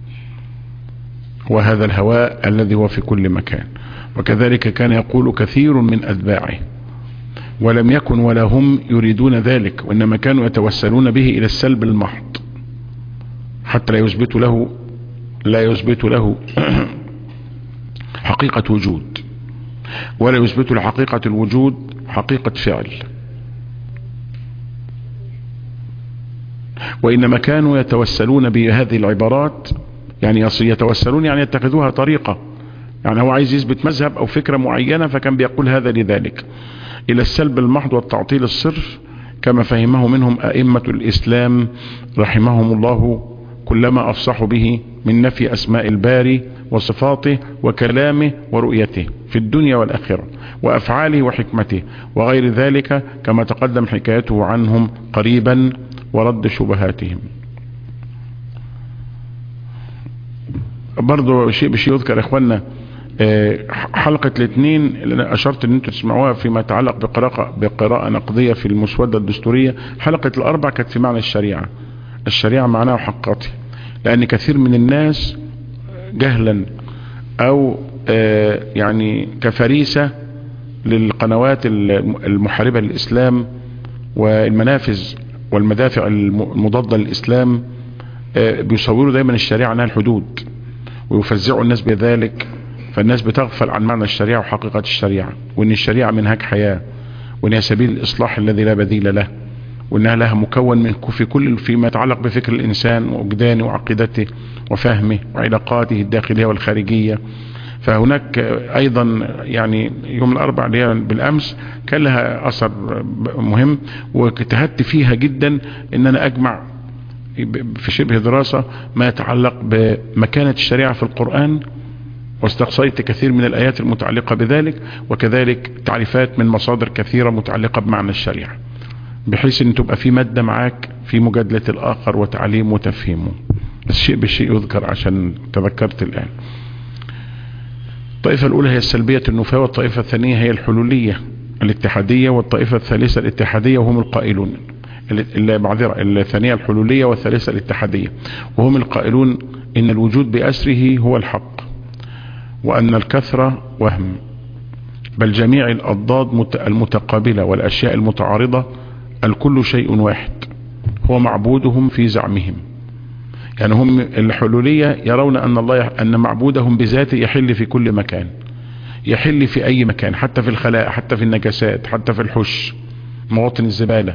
وهذا الهواء الذي هو في كل مكان. وكذلك كان يقول كثير من أتباعه، ولم يكن ولا هم يريدون ذلك، وإنما كانوا يتوسلون به إلى السلب المحض حتى لا يثبت له حقيقة وجود، ولا يثبت لحقيقة الوجود حقيقة فعل، وإنما كانوا يتوسلون بهذه العبارات، يعني يتوسلون يعني يتخذوها طريقة، يعني هو عايز يثبت مذهب أو فكرة معينة فكان بيقول هذا لذلك، إلى السلب المحض والتعطيل الصرف كما فهمه منهم أئمة الإسلام رحمهم الله، كلما أفصحوا به من نفي أسماء الباري وصفاته وكلامه ورؤيته في الدنيا والآخرة وأفعاله وحكمته وغير ذلك، كما تقدم حكايته عنهم قريبا ورد شبهاتهم. برضو شيء بشيء يذكر إخواننا، حلقة الاثنين اللي أنا أشرت أن أنتم تسمعوها فيما يتعلق بقراءة نقدية في المسودة الدستورية، حلقة الأربع كانت في معنى الشريعة معناها وحقاته، لأن كثير من الناس جهلا أو يعني كفريسة للقنوات المحاربة للإسلام والمنافذ والمدافع المضادة للإسلام بيصوروا دايما الشريعة أنها الحدود ويفزعوا الناس بذلك، فالناس بتغفل عن معنى الشريعة وحقيقة الشريعة، وأن الشريعة منهج حياة، وأنها سبيل الإصلاح الذي لا بديل له، وأنها لها مكون من فيما يتعلق بفكر الإنسان وأجدانه وعقيدته وفهمه وعلاقاته الداخلية والخارجية. فهناك أيضا يعني يوم الأربع اللي هي بالأمس كان لها أثر مهم، واجتهدت فيها جدا أن أنا أجمع في شبه دراسة ما يتعلق بمكانة الشريعة في القرآن، واستقصيت كثير من الآيات المتعلقة بذلك، وكذلك تعريفات من مصادر كثيرة متعلقة بمعنى الشريعة، بحيث أن تبقى في مادة معاك في مجادلة الآخر وتعليم وتفهيمه. بس شيء بالشيء يذكر عشان تذكرت الآن. الطائفة الأولى هي السلبية النفاة، والطائفة الثانية هي الحلولية الاتحادية، والطائفة الثالثة الاتحادية وهم القائلون الثانية الحلولية والثالثة الاتحادية، وهم القائلون إن الوجود بأسره هو الحق، وأن الكثرة وهم، بل جميع الأضداد المتقابلة والأشياء المتعارضة الكل شيء واحد هو معبودهم في زعمهم. يعني هم الحلولية يرون أن معبودهم بذاته يحل في كل مكان، يحل في أي مكان، حتى في الخلاء، حتى في النجاسات، حتى في الحش، مواطن الزبالة.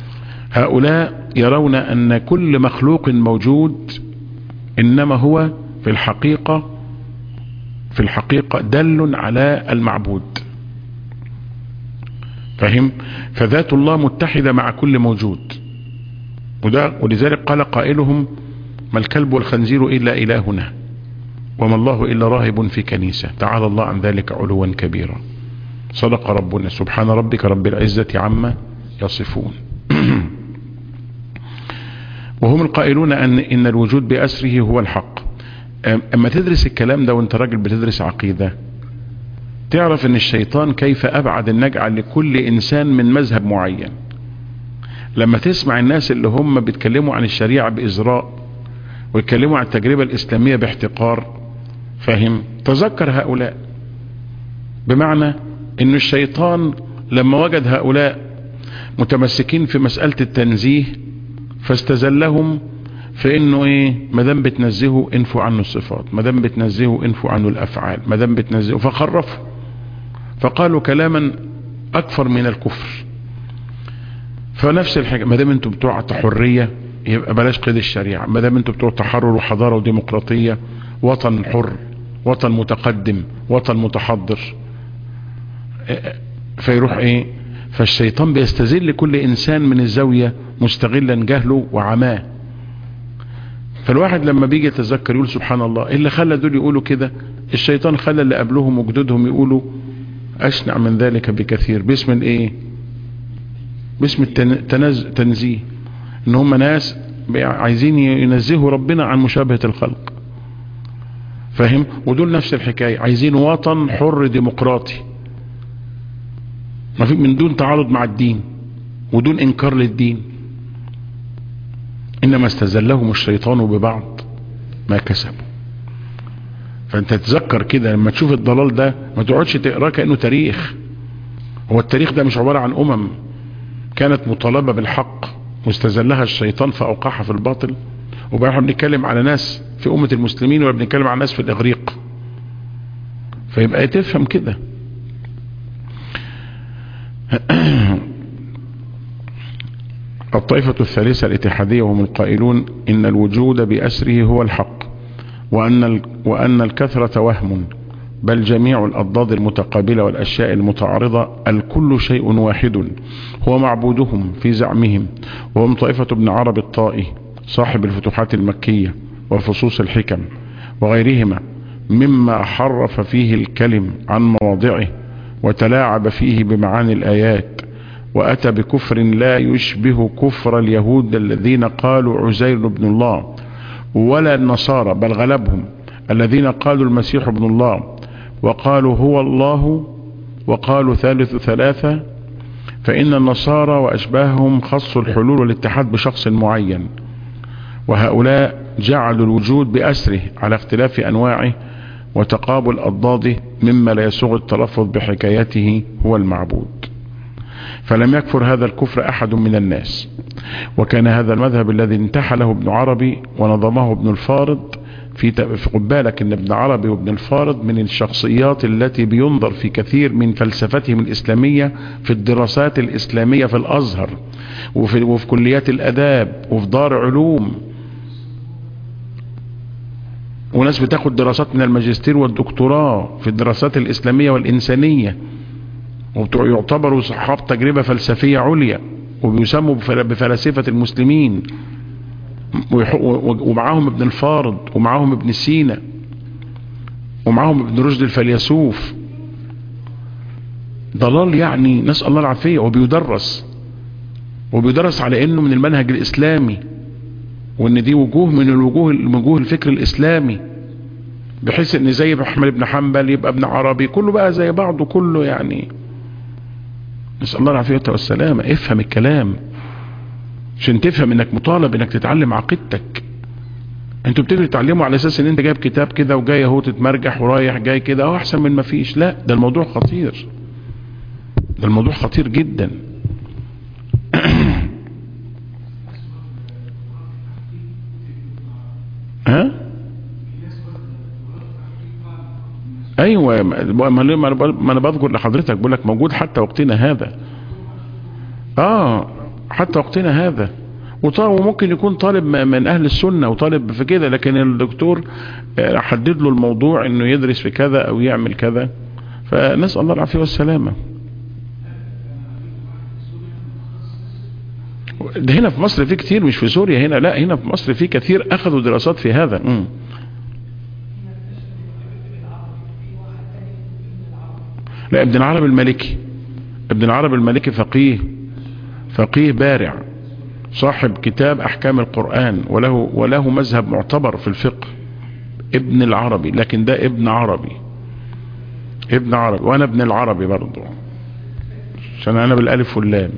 هؤلاء يرون أن كل مخلوق موجود إنما هو في الحقيقة دل على المعبود، فهم؟ فذات الله متحدة مع كل موجود، ولذلك قال قائلهم ما الكلب والخنزير إلا إلهنا وما الله إلا راهب في كنيسة، تعالى الله عن ذلك علوا كبيرا. صدق ربنا. سبحان ربك رب العزة عما يصفون. وهم القائلون إن الوجود بأسره هو الحق. أما تدرس الكلام ده وانت راجل بتدرس عقيدة، تعرف ان الشيطان كيف أبعد النجعة لكل إنسان من مذهب معين. لما تسمع الناس اللي هم بيتكلموا عن الشريعة بإزراء ويتكلموا عن التجربة الإسلامية باحتقار، فهم؟ تذكر هؤلاء، بمعنى ان الشيطان لما وجد هؤلاء متمسكين في مسألة التنزيه فاستزلهم في انه مادام بتنزهوا انفوا عنه الصفات، مادام بتنزهوا انفوا عنه الافعال، مادام بتنزهوا، فخرفوا فقالوا كلاما اكثر من الكفر. فنفس الحاجة، مادام انتم بتوع حرية يبقى بلاش قيد الشريعة، مادام انتم بتوع تحرر وحضارة وديمقراطية، وطن حر، وطن متقدم، وطن متحضر، فيروح فالشيطان بيستذل كل انسان من الزاوية مستغلا جهله وعماه. فالواحد لما بيجي يتذكر يقول سبحان الله، اللي خلى دول يقولوا كده الشيطان خلى اللي قبلهم وجدودهم يقولوا أشنع من ذلك بكثير، باسم باسم التنزيه، ان هم ناس عايزين ينزهوا ربنا عن مشابهة الخلق، فاهم؟ ودول نفس الحكاية، عايزين وطن حر ديمقراطي ما في من دون تعارض مع الدين ودون انكار للدين. انما استزلهم الشيطان ببعض ما كسبوا. فانت تتذكر كده لما تشوف الضلال ده، ما تقعدش تقراه كأنه تاريخ. هو التاريخ ده مش عبارة عن كانت مطالبة بالحق واستزلها الشيطان فأوقعها في الباطل. وبقى احنا بنتكلم على ناس في أمة المسلمين ولا بنتكلم على ناس في الإغريق؟ فيبقى تفهم كده. الطائفة الثالثة الاتحادية وهم القائلون إن الوجود بأسره هو الحق، وأن الكثرة وهم، بل جميع الأضداد المتقابلة والأشياء المتعارضة الكل شيء واحد هو معبودهم في زعمهم. وهم طائفة ابن عربي الطائي صاحب الفتوحات المكية وفصوص الحكم وغيرهما مما حرف فيه الكلم عن مواضعه وتلاعب فيه بمعاني الآيات، وأتى بكفر لا يشبه كفر اليهود الذين قالوا عزير بن الله، ولا النصارى بل غلبهم الذين قالوا المسيح ابن الله، وقالوا هو الله، وقالوا ثالث ثلاثة. فإن النصارى وأشباههم خصوا الحلول والاتحاد بشخص معين، وهؤلاء جعلوا الوجود بأسره على اختلاف أنواعه وتقابل أضداده مما لا يسوغ التلفظ بحكايته هو المعبود. فلم يكفر هذا الكفر أحد من الناس. وكان هذا المذهب الذي انتحله ابن عربي ونظمه ابن الفارض في خد بالك ان ابن عربي وابن الفارض من الشخصيات التي بينظر في كثير من فلسفتهم الإسلامية في الدراسات الإسلامية في الأزهر وفي كليات الأداب وفي دار علوم، وناس بتاخد دراسات من الماجستير والدكتوراه في الدراسات الإسلامية والإنسانية، ويعتبروا صحاب تجربة فلسفية عليا، وبيسموا بفلاسفة المسلمين، ومعاهم ابن الفارض ومعاهم ابن سينا ومعاهم ابن رشد الفيلسوف. ضلال يعني، نسأل الله العافية. وبيدرس على انه من المنهج الاسلامي، وان دي وجوه من وجوه الفكر الاسلامي، بحيث ان زي احمد بن حنبل يبقى ابن عربي، كله بقى زي بعضه كله يعني. نسأل الله العافية والسلامة. افهم الكلام عشان تفهم انك مطالب انك تتعلم عقيدتك. انتوا بتيجوا تتعلموا على اساس ان انت جايب كتاب كده وجاي اهو تتمرجح ورايح جاي كده اهو احسن من ما فيش. لا، ده الموضوع خطير، ده الموضوع خطير جدا. ها؟ ايوه، ما انا بذكر لحضرتك، بقول لك موجود حتى وقتنا هذا. حتى وقتنا هذا. وممكن يكون طالب من اهل السنة وطالب في كده، لكن الدكتور حدد له الموضوع انه يدرس في كذا او يعمل كذا. فنسأل الله العافية والسلامة. ده هنا في مصر في كتير، مش في سوريا هنا، لا هنا في مصر في كثير اخذوا دراسات في هذا. لا، ابن العربي المالكي. ابن العربي المالكي فقيه بارع، صاحب كتاب احكام القرآن، وله مذهب معتبر في الفقه. ابن العربي، لكن ده ابن عربي وانا ابن العربي برضو، عشان انا بالالف واللام.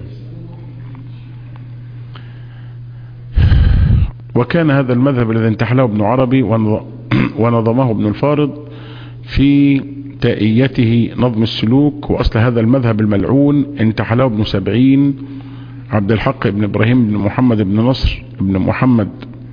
وكان هذا المذهب الذي انتحله ابن عربي ونظمه ابن الفارض في تائيته نظم السلوك. وأصل هذا المذهب الملعون انتحله ابن سبعين عبد الحق ابن إبراهيم ابن محمد ابن نصر ابن محمد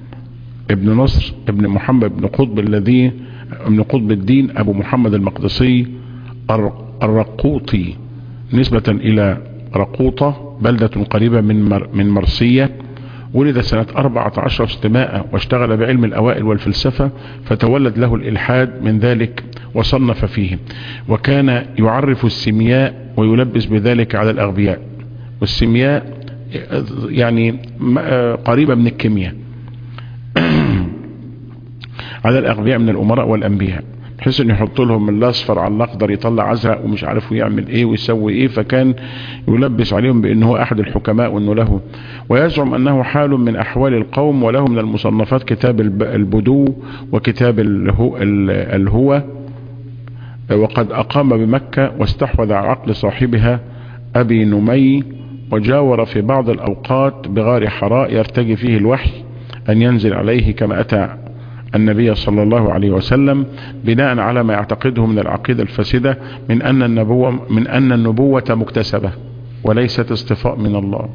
ابن قطب ابن قطب الدين أبو محمد المقدسي الرقوطي، نسبة إلى رقوطة بلدة قريبة من مرسية. ولد سنة 1400 واشتغل بعلم الأوائل والفلسفة، فتولد له الإلحاد من ذلك وصنف فيه. وكان يعرف السيمياء ويلبس بذلك على الأغبياء، والسيمياء يعني قريبة من الكيمياء على الأغبياء من الأمراء والأنبياء، بحيث ان يحط لهم الاصفر على الاخضر يطلع ازرق ومش عارف يعمل ايه ويسوي ايه، فكان يلبس عليهم بانه هو احد الحكماء وانه له، ويزعم انه حال من احوال القوم، وله من المصنفات كتاب البدو وكتاب الهوى، وقد اقام بمكة واستحوذ على عقل صاحبها ابي نمي، وجاور في بعض الاوقات بغار حراء يرتجي فيه الوحي ان ينزل عليه كما اتى النبي صلى الله عليه وسلم، بناء على ما يعتقده من العقيدة الفاسدة من أن النبوة مكتسبة وليست اصطفاء من الله.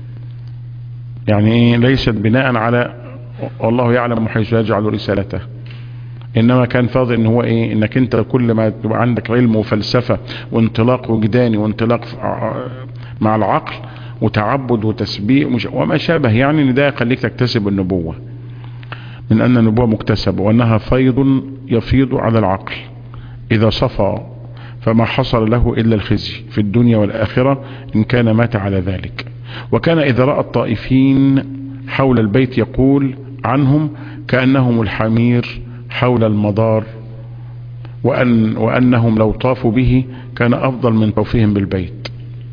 يعني ليست بناء على والله يعلم حيث يجعل رسالته، انما كان فاضل ان هو ايه، انك انت كل ما تبقى عندك علم وفلسفة وانطلاق وجداني وانطلاق مع العقل وتعبد وتسبيح وما شابه، يعني ان ده يخليك تكتسب النبوة، من أن النبوة مكتسبة وأنها فيض يفيض على العقل إذا صفى، فما حصل له إلا الخزي في الدنيا والآخرة إن كان مات على ذلك. وكان إذا رأى الطائفين حول البيت يقول عنهم كأنهم الحمير حول المدار، وأنهم لو طافوا به كان أفضل من طوفهم بالبيت.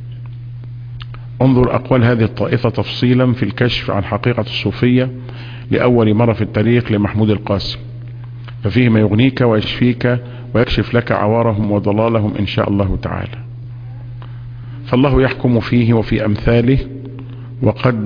انظر أقوال هذه الطائفة تفصيلا في الكشف عن حقيقة الصوفية لأول مرة في التاريخ لمحمود القاسم، ففيه ما يغنيك ويشفيك ويكشف لك عوارهم وضلالهم إن شاء الله تعالى. فالله يحكم فيه وفي أمثاله، وقد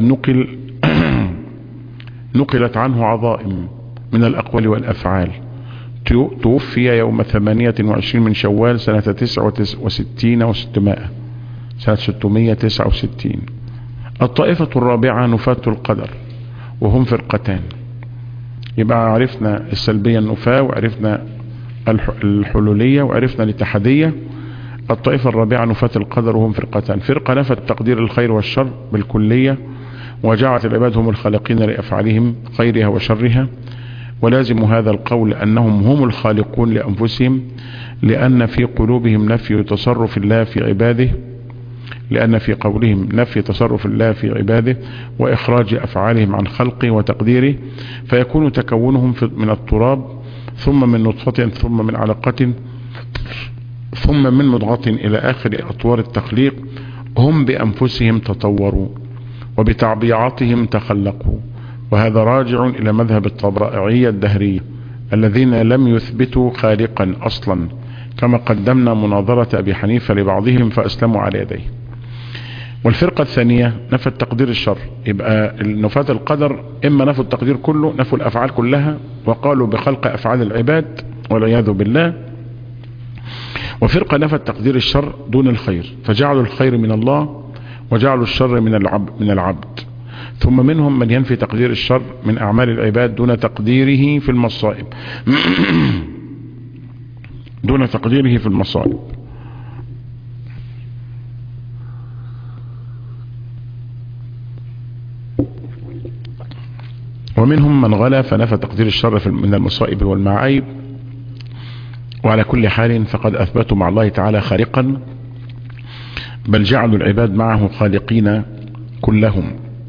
نقلت عنه عظائم من الأقوال والأفعال. توفي يوم 28 من شوال سنة 69 و600، سنة 669. الطائفة الرابعة نفاة القدر، وهم فرقتان. يبقى عرفنا السلبية النفاة، وعرفنا الحلولية، وعرفنا الاتحادية. الطائفة الرابعة نفاة القدر وهم فرقتان. فرقة نفت تقدير الخير والشر بالكلية، وجعلت العباد هم الخالقين لأفعالهم خيرها وشرها، ولازم هذا القول أنهم هم الخالقون لأنفسهم، لأن في قلوبهم نفي تصرف الله في عباده، لأن في قولهم نفي تصرف الله في عباده وإخراج أفعالهم عن خلقه وتقديره، فيكون تكونهم من التراب، ثم من نطفة، ثم من علقة، ثم من مضغة إلى آخر أطوار التخليق. هم بأنفسهم تطوروا وبتعبيعاتهم تخلقوا، وهذا راجع إلى مذهب الطبائعية الدهرية الذين لم يثبتوا خالقا أصلا، كما قدمنا مناظرة أبي حنيفة لبعضهم فأسلموا على يديه. والفرقة الثانية نفت تقدير الشر. يبقى نفاة القدر إما نفوا التقدير كله، نفوا الأفعال كلها وقالوا بخلق أفعال العباد والعياذ بالله. وفرقة نفت تقدير الشر دون الخير، فجعلوا الخير من الله وجعلوا الشر من العبد. ثم منهم من ينفي تقدير الشر من أعمال العباد دون تقديره في المصائب دون تقديره في المصائب. ومنهم من غلا فنفى تقدير الشر من المصائب والمعايب. وعلى كل حال فقد أثبتوا مع الله تعالى خالقا، بل جعلوا العباد معه خالقين كلهم،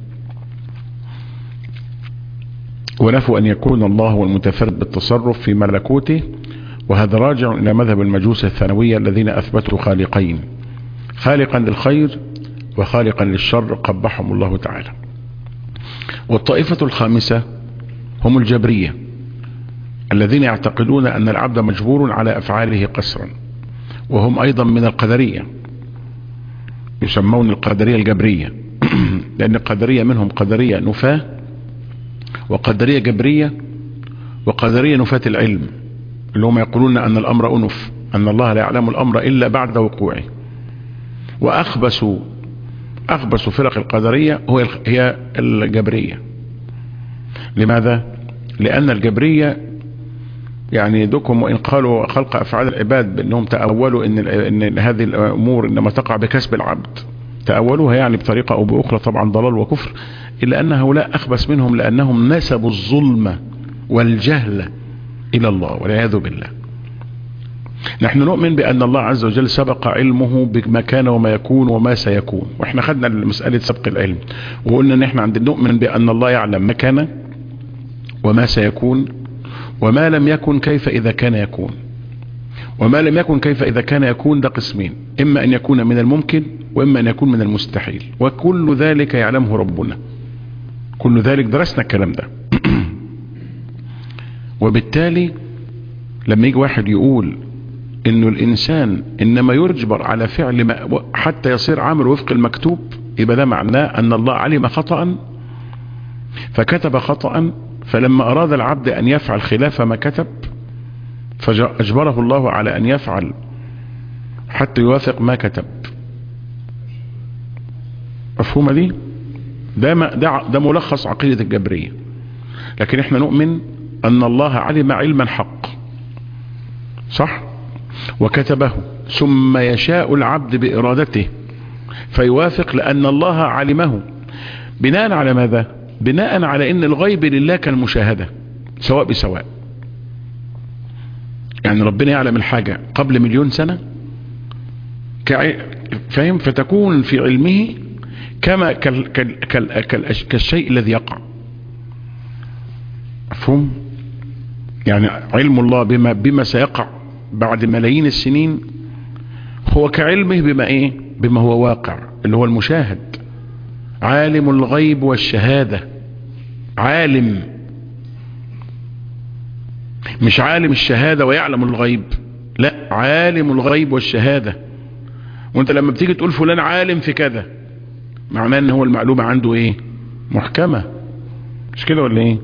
ونفوا أن يكون الله هو المتفرد بالتصرف في ملكوته. وهذا راجع إلى مذهب المجوس الثانوية الذين أثبتوا خالقين، خالقا للخير وخالقا للشر، قبحهم الله تعالى. والطائفة الخامسة هم الجبرية الذين يعتقدون أن العبد مجبور على أفعاله قسرا، وهم أيضا من القدرية، يسمون القدرية الجبرية لأن القدرية منهم قدرية نفاة، وقدرية جبرية، وقدرية نفاة العلم، اللي هم يقولون أن الأمر أنف، أن الله لا يعلم الأمر إلا بعد وقوعه. وأخبث فرق القدرية هي الجبرية. لماذا؟ لأن الجبرية يعني دوكم وإن قالوا خلق أفعال العباد بأنهم تأولوا إن هذه الأمور إنما تقع بكسب العبد، تأولوها يعني بطريقة أو بأخرى، طبعا ضلال وكفر، إلا أن هؤلاء أخبث منهم لأنهم نسبوا الظلم والجهل إلى الله والعياذ بالله. نحن نؤمن بأن الله عز وجل سبق علمه بما كان وما يكون وما سيكون، وإحنا خدنا مسألة سبق العلم وقلنا أن إحنا عندنا نؤمن بأن الله يعلم ما كان وما سيكون وما لم يكن كيف إذا كان يكون. وما لم يكن كيف إذا كان يكون، ده قسمين، إما أن يكون من الممكن وإما أن يكون من المستحيل، وكل ذلك يعلمه ربنا. كل ذلك درسنا الكلام ده. وبالتالي لما يجي واحد يقول إنه الإنسان إنما يجبر على فعل ما حتى يصير عامل وفق المكتوب، يبقى ده معناه أن الله علم خطأ فكتب خطأ، فلما أراد العبد أن يفعل خلاف ما كتب فأجبره الله على أن يفعل حتى يوافق ما كتب. مفهومة دي؟ ده ملخص عقيدة الجبرية. لكن احنا نؤمن أن الله علم علما حق، صح؟ وكتبه، ثم يشاء العبد بإرادته فيوافق، لأن الله علمه بناء على ماذا؟ بناء على أن الغيب لله كالمشاهدة سواء بسواء. يعني ربنا يعلم الحاجة قبل مليون سنة، فاهم؟ فتكون في علمه كما كالشيء الذي يقع. مفهوم؟ يعني علم الله بما سيقع بعد ملايين السنين هو كعلمه بما هو واقع، اللي هو المشاهد. عالم الغيب والشهادة، عالم، مش عالم الشهادة ويعلم الغيب، لا، عالم الغيب والشهادة. وانت لما بتيجي تقول فلان عالم في كذا، معناه ان هو المعلومة عنده محكمة، مش كده ولا ايه؟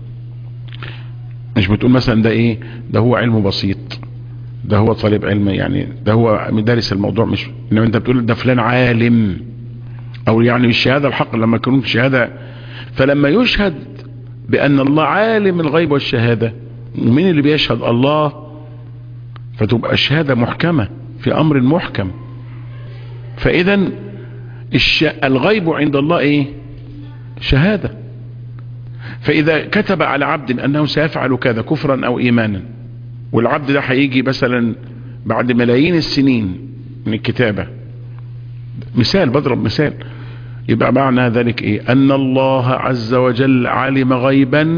مش بتقول مثلا ده هو علمه بسيط، ده هو طالب علم، يعني ده هو مدارس الموضوع، مش انما انت بتقول ده فلان عالم، او يعني الشهادة الحق لما يكون شهادة. فلما يشهد بان الله عالم الغيب والشهادة، ومين اللي بيشهد؟ الله، فتبقى الشهادة محكمة في امر محكم. فاذا الغيب عند الله شهادة. فاذا كتب على عبد انه سيفعل كذا كفرا او ايمانا، والعبد ده هيجي مثلا بعد ملايين السنين من الكتابة، مثال، بضرب مثال، يبقى معنى ذلك ان الله عز وجل علم غيبا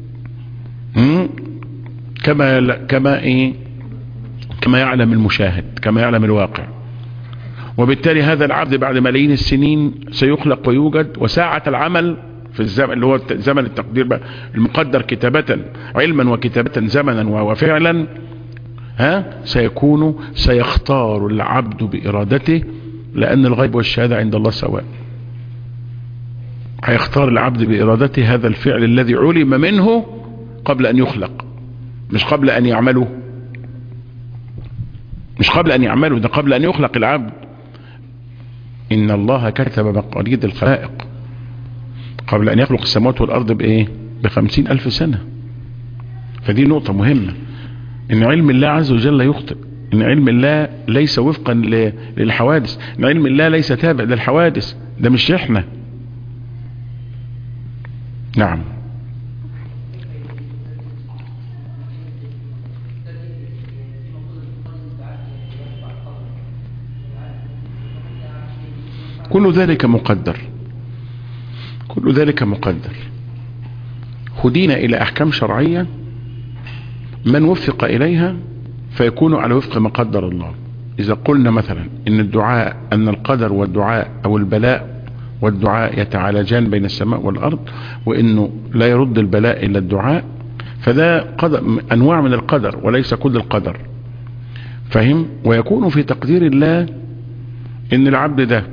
كما يعلم المشاهد، كما يعلم الواقع. وبالتالي هذا العبد بعد ملايين السنين سيخلق ويوجد، وساعة العمل في الزمن اللي هو زمن التقدير بقى المقدر كتابة، علما وكتابة زمنا وفعلا، سيختار العبد بإرادته، لأن الغيب والشهادة عند الله سواء. هيختار العبد بإرادته هذا الفعل الذي علم منه قبل أن يخلق، مش قبل أن يعمله، مش قبل أن يعمله، ده قبل أن يخلق العبد. إن الله كتب مقاليد الخلائق قبل أن يخلق السماوات والأرض ب50,000 سنة. فدي نقطة مهمة، إن علم الله عز وجل لا يخطئ، إن علم الله ليس وفقا للحوادث، إن علم الله ليس تابع للحوادث، ده مش إحنا. نعم. كل ذلك مقدر، كل ذلك مقدر. هدينا إلى أحكام شرعية من وفق إليها فيكون على وفق ما قدر الله. إذا قلنا مثلا إن الدعاء، أن القدر والدعاء أو البلاء والدعاء يتعالجان بين السماء والأرض، وإنه لا يرد البلاء إلا الدعاء، فده أنواع من القدر وليس كل القدر، فهم؟ ويكون في تقدير الله إن العبد ده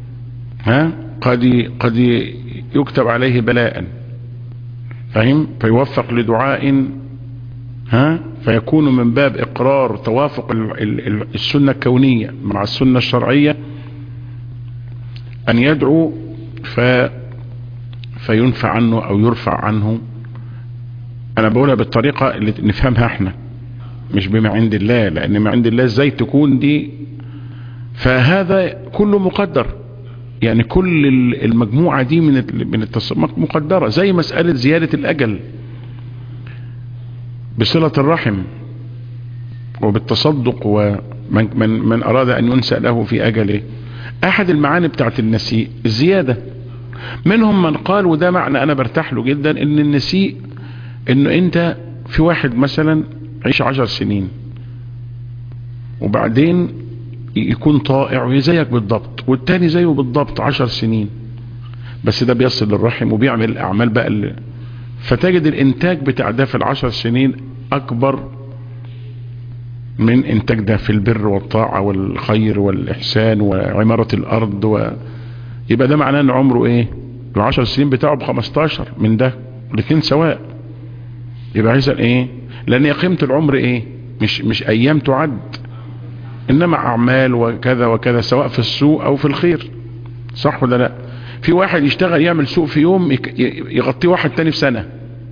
قد يكتب عليه بلاء، فهم؟ فيوفق لدعاء فيكون من باب إقرار توافق السنة الكونية مع السنة الشرعية أن يدعو فينفع عنه أو يرفع عنه. أنا بقولها بالطريقة اللي نفهمها احنا، مش بما عند الله، لأن ما عند الله ازاي تكون دي؟ فهذا كله مقدر، يعني كل المجموعة دي من التصرفات مقدرة، زي مسألة زيادة الأجل بصلة الرحم وبالتصدق، ومن أراد أن ينسأ له في أجله. أحد المعاني بتاعت النسيء الزيادة. منهم من قال، وده معنى أنا برتاح له جدا، إن النسيء إنه أنت في واحد مثلا عيش 10 سنين وبعدين يكون طائع وزيك بالضبط، والتاني زيه بالضبط 10 سنين، بس ده بيصل للرحم وبيعمل الاعمال بقى فتجد الانتاج بتاع ده في ال10 سنين اكبر من انتاج ده في البر والطاعة والخير والإحسان وعمارة الأرض يبقى ده معناه ان عمره ايه؟ ال10 سنين بتاعه ب15 من ده، الاثنين سواء. يبقى عايز ايه؟ لان قيمة العمر ايه؟ مش ايام تعد، انما اعمال وكذا وكذا، سواء في السوء او في الخير. صح ولا لا؟ في واحد يشتغل يعمل سوء في يوم يغطيه واحد تاني في سنة،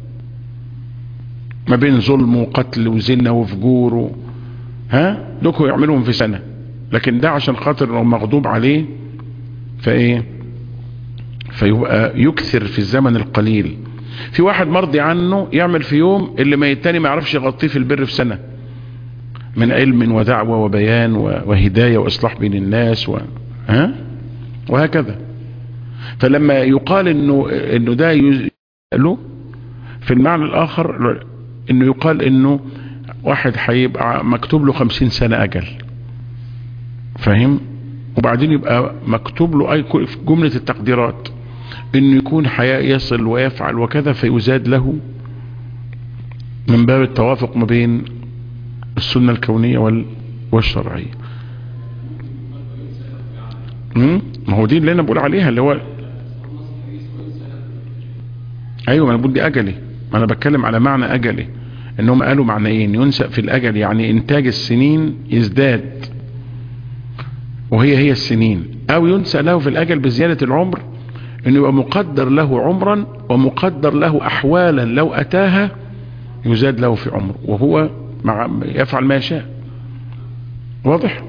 ما بين ظلم وقتل وزنا وفجور دوكوا يعملهم في سنة، لكن ده عشان خاطر مغضوب عليه فايه؟ فيبقى يكثر في الزمن القليل. في واحد مرضي عنه يعمل في يوم اللي ما التاني ما يعرفش يغطيه في البر في سنة، من علم ودعوة وبيان وهداية واصلاح بين الناس وهكذا. فلما يقال انه ده له في المعنى الاخر، انه يقال انه واحد هيبقى مكتوب له 50 سنة اجل، فاهم؟ وبعدين يبقى مكتوب له اي في جملة التقديرات انه يكون حياة يصل ويفعل وكذا، فيزاد له من باب التوافق ما بين السنة الكونية والشرعية. ما هو دي اللي انا بقول عليها، اللي هو ايوه، ما انا بقول دي اجلي، ما انا بتكلم على معنى اجلي، انهم قالوا معنيين: ينسأ في الاجل يعني انتاج السنين يزداد وهي السنين، او ينسأ له في الاجل بزيادة العمر، انه يبقى مقدر له عمرا ومقدر له احوالا لو اتاها يزاد له في عمر، وهو يفعل ما يشاء. واضح؟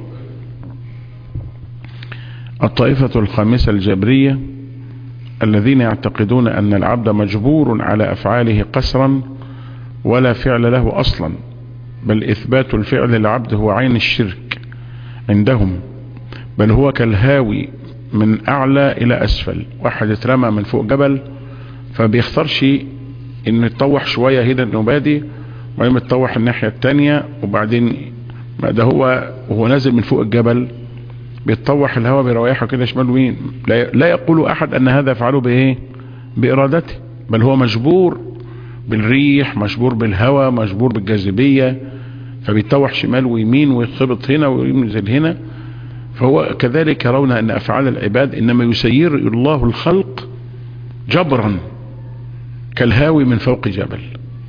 الطائفة الخامسة الجبرية الذين يعتقدون ان العبد مجبور على افعاله قسرا ولا فعل له اصلا، بل اثبات الفعل للعبد هو عين الشرك عندهم، بل هو كالهاوي من اعلى الى اسفل. واحد اترمى من فوق جبل فبيختارش انه يتطوح شوية هنا انه بادي وبعدين يتطوح الناحية التانية، وبعدين ده وهو نازل من فوق الجبل بيتطوح الهواء بيريحه كده شمال ويمين. لا يقول احد ان هذا يفعله بايه؟ بارادته، بل هو مجبور بالريح، مجبور بالهواء، مجبور بالجاذبية، فبيتطوح شمال ويمين ويخبط هنا وينزل هنا. فهو كذلك يرون ان افعال العباد انما يسير الله الخلق جبرا كالهاوي من فوق جبل،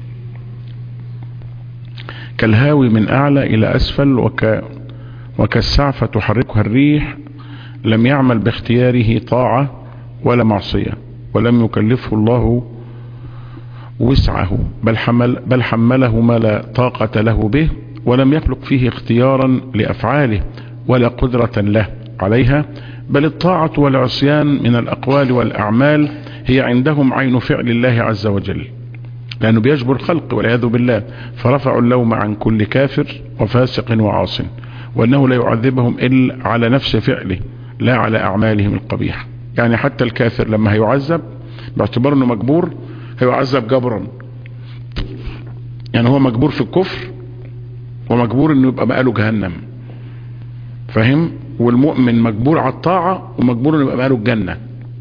كالهاوي من اعلى الى اسفل، وكالسعفة تحركها الريح، لم يعمل باختياره طاعة ولا معصية، ولم يكلفه الله وسعه، بل حمله ما لا طاقة له به، ولم يخلق فيه اختيارا لأفعاله ولا قدرة له عليها، بل الطاعة والعصيان من الأقوال والأعمال هي عندهم عين فعل الله عز وجل، لأنه بيجبر الخلق والعياذ بالله. فرفعوا اللوم عن كل كافر وفاسق وعاص، وأنه لا يعذبهم إلا على نفس فعله لا على أعمالهم القبيحة. يعني حتى الكافر لما هيعذب باعتبار أنه مجبور هيعذب جبرا، يعني هو مجبور في الكفر ومجبور أنه يبقى مقاله جهنم، فاهم؟ والمؤمن مجبور على الطاعة ومجبور أنه يبقى مقاله الجنة.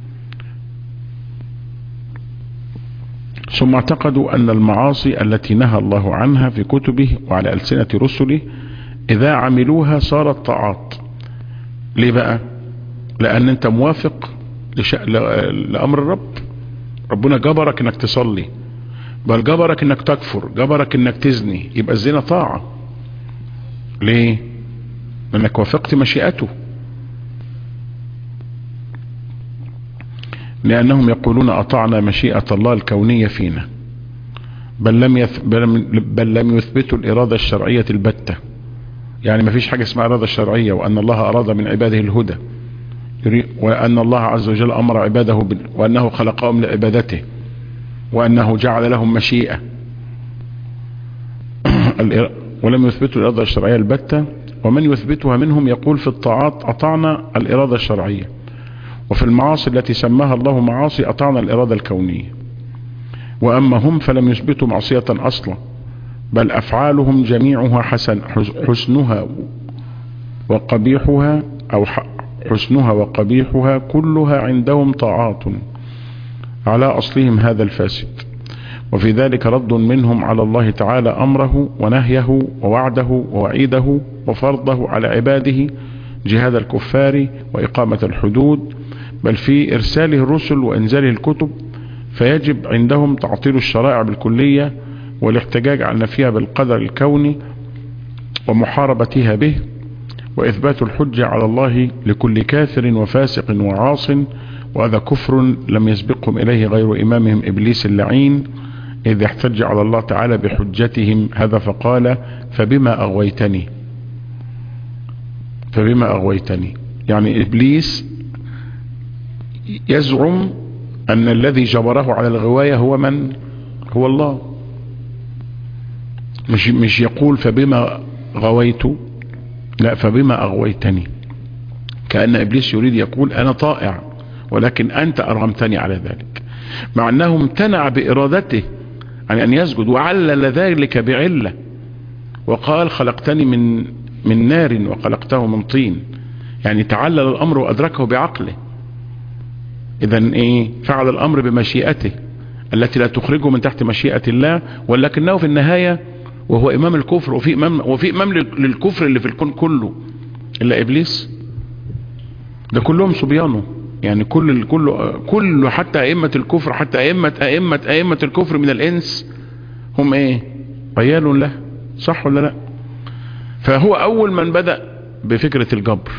ثم اعتقدوا أن المعاصي التي نهى الله عنها في كتبه وعلى ألسنة رسله إذا عملوها صارت طاعات. ليه بقى؟ لأن أنت موافق لأمر الرب، ربنا جبرك أنك تصلي، بل جبرك أنك تكفر، جبرك أنك تزني، يبقى الزنا طاعة. ليه؟ لأنك وافقت مشيئته. لأنهم يقولون أطعنا مشيئة الله الكونية فينا، بل لم يثبتوا الإرادة الشرعية البتة. يعني ما فيش حاجة اسمها إرادة شرعية، وأن الله أراد من عباده الهدى، وأن الله عز وجل أمر عباده وأنه خلقهم لعبادته، وأنه جعل لهم مشيئة. ولم يثبتوا الإرادة الشرعية البتة، ومن يثبتها منهم يقول في الطاعات أطعنا الإرادة الشرعية، وفي المعاصي التي سماها الله معاصي أطعنا الإرادة الكونية. وأما هم فلم يثبتوا معصية أصلا، بل أفعالهم جميعها حسنها وقبيحها أو حسنها وقبيحها كلها عندهم طاعات على أصلهم هذا الفاسد، وفي ذلك رد منهم على الله تعالى أمره ونهيه ووعده ووعيده وفرضه على عباده جهاد الكفار وإقامة الحدود، بل في إرساله الرسل وإنزاله الكتب، فيجب عندهم تعطيل الشرائع بالكلية والاحتجاج على نفيها بالقدر الكوني ومحاربتها به، وإثبات الحجة على الله لكل كافر وفاسق وعاص، وهذا كفر لم يسبقهم إليه غير إمامهم إبليس اللعين، إذ يحتج على الله تعالى بحجتهم هذا فقال فبما أغويتني، يعني إبليس يزعم أن الذي جبره على الغواية هو من؟ هو الله. مش يقول فبما غويت، لا، فبما أغويتني، كأن إبليس يريد يقول أنا طائع ولكن أنت أرغمتني على ذلك، مع أنه امتنع بإرادته عن أن يسجد، وعلل ذلك بعلة وقال خلقتني من نار وخلقته من طين، يعني تعلل الأمر وأدركه بعقله. إذن فعل الأمر بمشيئته التي لا تخرجه من تحت مشيئة الله، ولكنه في النهاية وهو إمام الكفر، وفي إمام للكفر اللي في الكون كله إلا إبليس، ده كلهم صبيانه، يعني كل حتى أئمة الكفر، حتى أئمة الكفر من الإنس هم عيال له، صح ولا لا؟ فهو أول من بدأ بفكرة الجبر،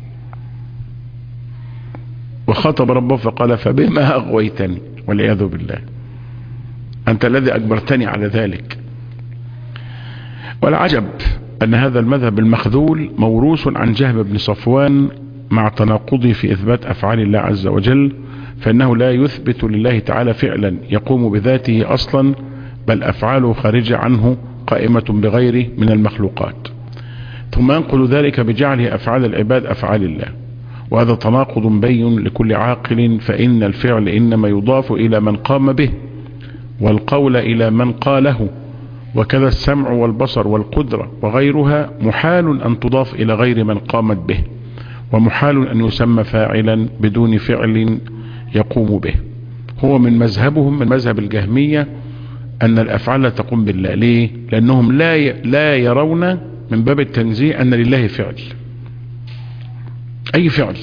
وخاطب ربه فقال فبما أغويتني، والعياذ بالله أنت الذي أجبرتني على ذلك. والعجب أن هذا المذهب المخذول موروث عن جهم بن صفوان مع تناقضه في إثبات أفعال الله عز وجل، فإنه لا يثبت لله تعالى فعلا يقوم بذاته أصلا، بل أفعاله خارجة عنه قائمة بغيره من المخلوقات، ثم ينقل ذلك بجعله أفعال العباد أفعال الله، وهذا تناقض بين لكل عاقل، فإن الفعل إنما يضاف إلى من قام به، والقول إلى من قاله، وكذا السمع والبصر والقدرة وغيرها محال أن تضاف إلى غير من قامت به، ومحال أن يسمى فاعلا بدون فعل يقوم به. هو من مذهبهم، من مذهب الجهمية، أن الأفعال لا تقوم بالله. ليه؟ لأنهم لا يرون من باب التنزيه أن لله فعل، أي فعل.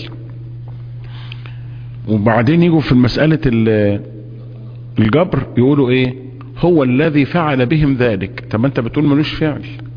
وبعدين يجوا في مسألة الجبر يقولوا هو الذي فعل بهم ذلك. طب انت بتقول ملوش فعل،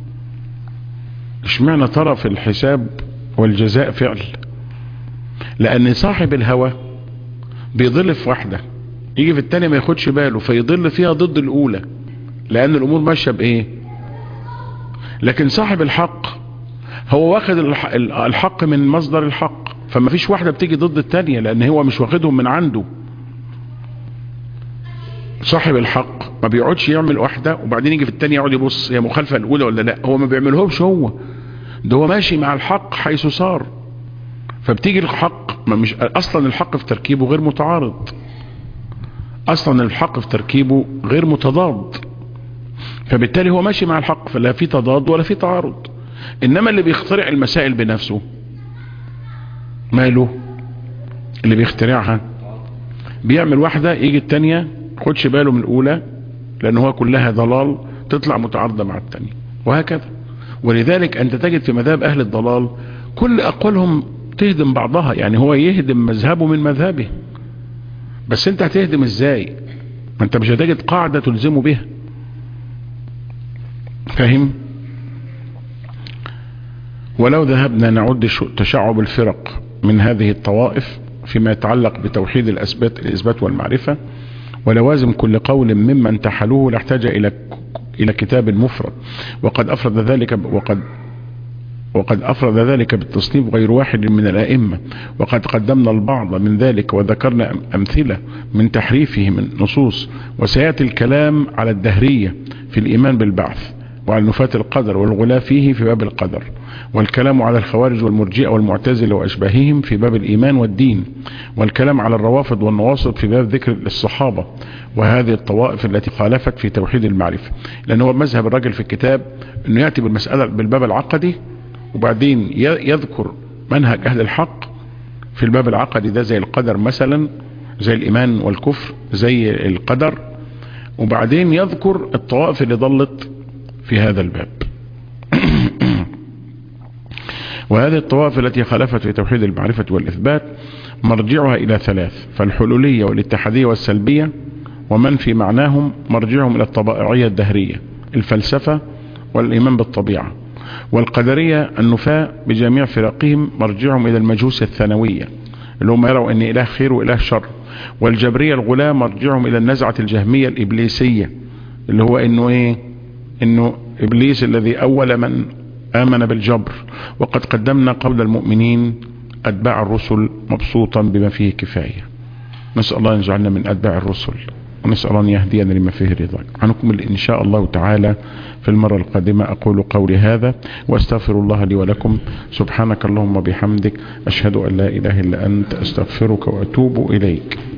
اشمعنى ترى في الحساب والجزاء فعل؟ لأن صاحب الهوى بيضل في واحدة، يجي في التانية ما ياخدش باله فيضل فيها ضد الأولى، لأن الأمور ماشية لكن صاحب الحق هو واخد الحق من مصدر الحق، فما فيش واحدة بتيجي ضد التانية لأن هو مش واخدهم من عنده. صاحب الحق ما بيقعدش يعمل واحدة وبعدين يجي في التانية يقعد يبص هي مخالفة الأولى ولا لا، هو ما بيعملهمش، ده هو ماشي مع الحق حيث صار. فبتيجي الحق مش أصلا الحق في تركيبه غير متعارض، أصلا الحق في تركيبه غير متضاد، فبالتالي هو ماشي مع الحق، فلا في تضاد ولا في تعارض. إنما اللي بيخترع المسائل بنفسه ماله؟ اللي بيخترعها بيعمل واحدة يجي التانية خدش باله من الأولى لأنه هو كلها ضلال تطلع متعارضة مع التانية، وهكذا. ولذلك أنت تجد في مذهب أهل الضلال كل أقوالهم تهدم بعضها، يعني هو يهدم مذهبه من مذهبه، بس أنت هتهدم إزاي؟ ما أنت مش هتجد قاعدة تلزمه بها، فاهم؟ ولو ذهبنا نعد تشعب الفرق من هذه الطوائف فيما يتعلق بتوحيد الإثبات والمعرفة ولوازم كل قول ممن تحلوه لاحتاج إلى كتاب مفرد، وقد أفرد ذلك بالتصنيف غير واحد من الأئمة، وقد قدمنا البعض من ذلك وذكرنا أمثلة من تحريفه من نصوص. وسيأتي الكلام على الدهرية في الإيمان بالبعث، وعلى نفاة القدر والغلاة فيه في باب القدر، والكلام على الخوارج والمرجئة والمعتزلة وأشباههم في باب الإيمان والدين، والكلام على الروافض والنواصب في باب ذكر الصحابة وهذه الطوائف التي خالفت في توحيد المعرفة. لأن هو مذهب الرجل في الكتاب أنه يأتي بالمسألة بالباب العقدي وبعدين يذكر منهج أهل الحق في الباب العقدي ده، زي القدر مثلا، زي الإيمان والكفر، زي القدر، وبعدين يذكر الطوائف اللي ضلت في هذا الباب. وهذه الطوائف التي خالفت في توحيد المعرفة والإثبات مرجعها إلى ثلاث: فالحلولية والاتحادية والسلبية، ومن في معناهم مرجعهم إلى الطبائعية الدهرية، الفلسفة والإيمان بالطبيعة. والقدرية النفاة بجميع فرقهم مرجعهم إلى المجوس الثانوية اللي هم يروا أن إله خير وإله شر. والجبرية الغلاة مرجعهم إلى النزعة الجهمية الإبليسية اللي هو إنه إبليس الذي أول من آمن بالجبر، وقد قدمنا قبل المؤمنين أتباع الرسل مبسوطا بما فيه كفاية. نسأل الله أن يجعلنا من أتباع الرسل، ونسأل الله أن يهدينا لما فيه رضاك. هنكمل إن شاء الله تعالى في المرة القادمة. أقول قولي هذا وأستغفر الله لي ولكم. سبحانك اللهم وبحمدك، أشهد أن لا إله إلا أنت، أستغفرك وأتوب إليك.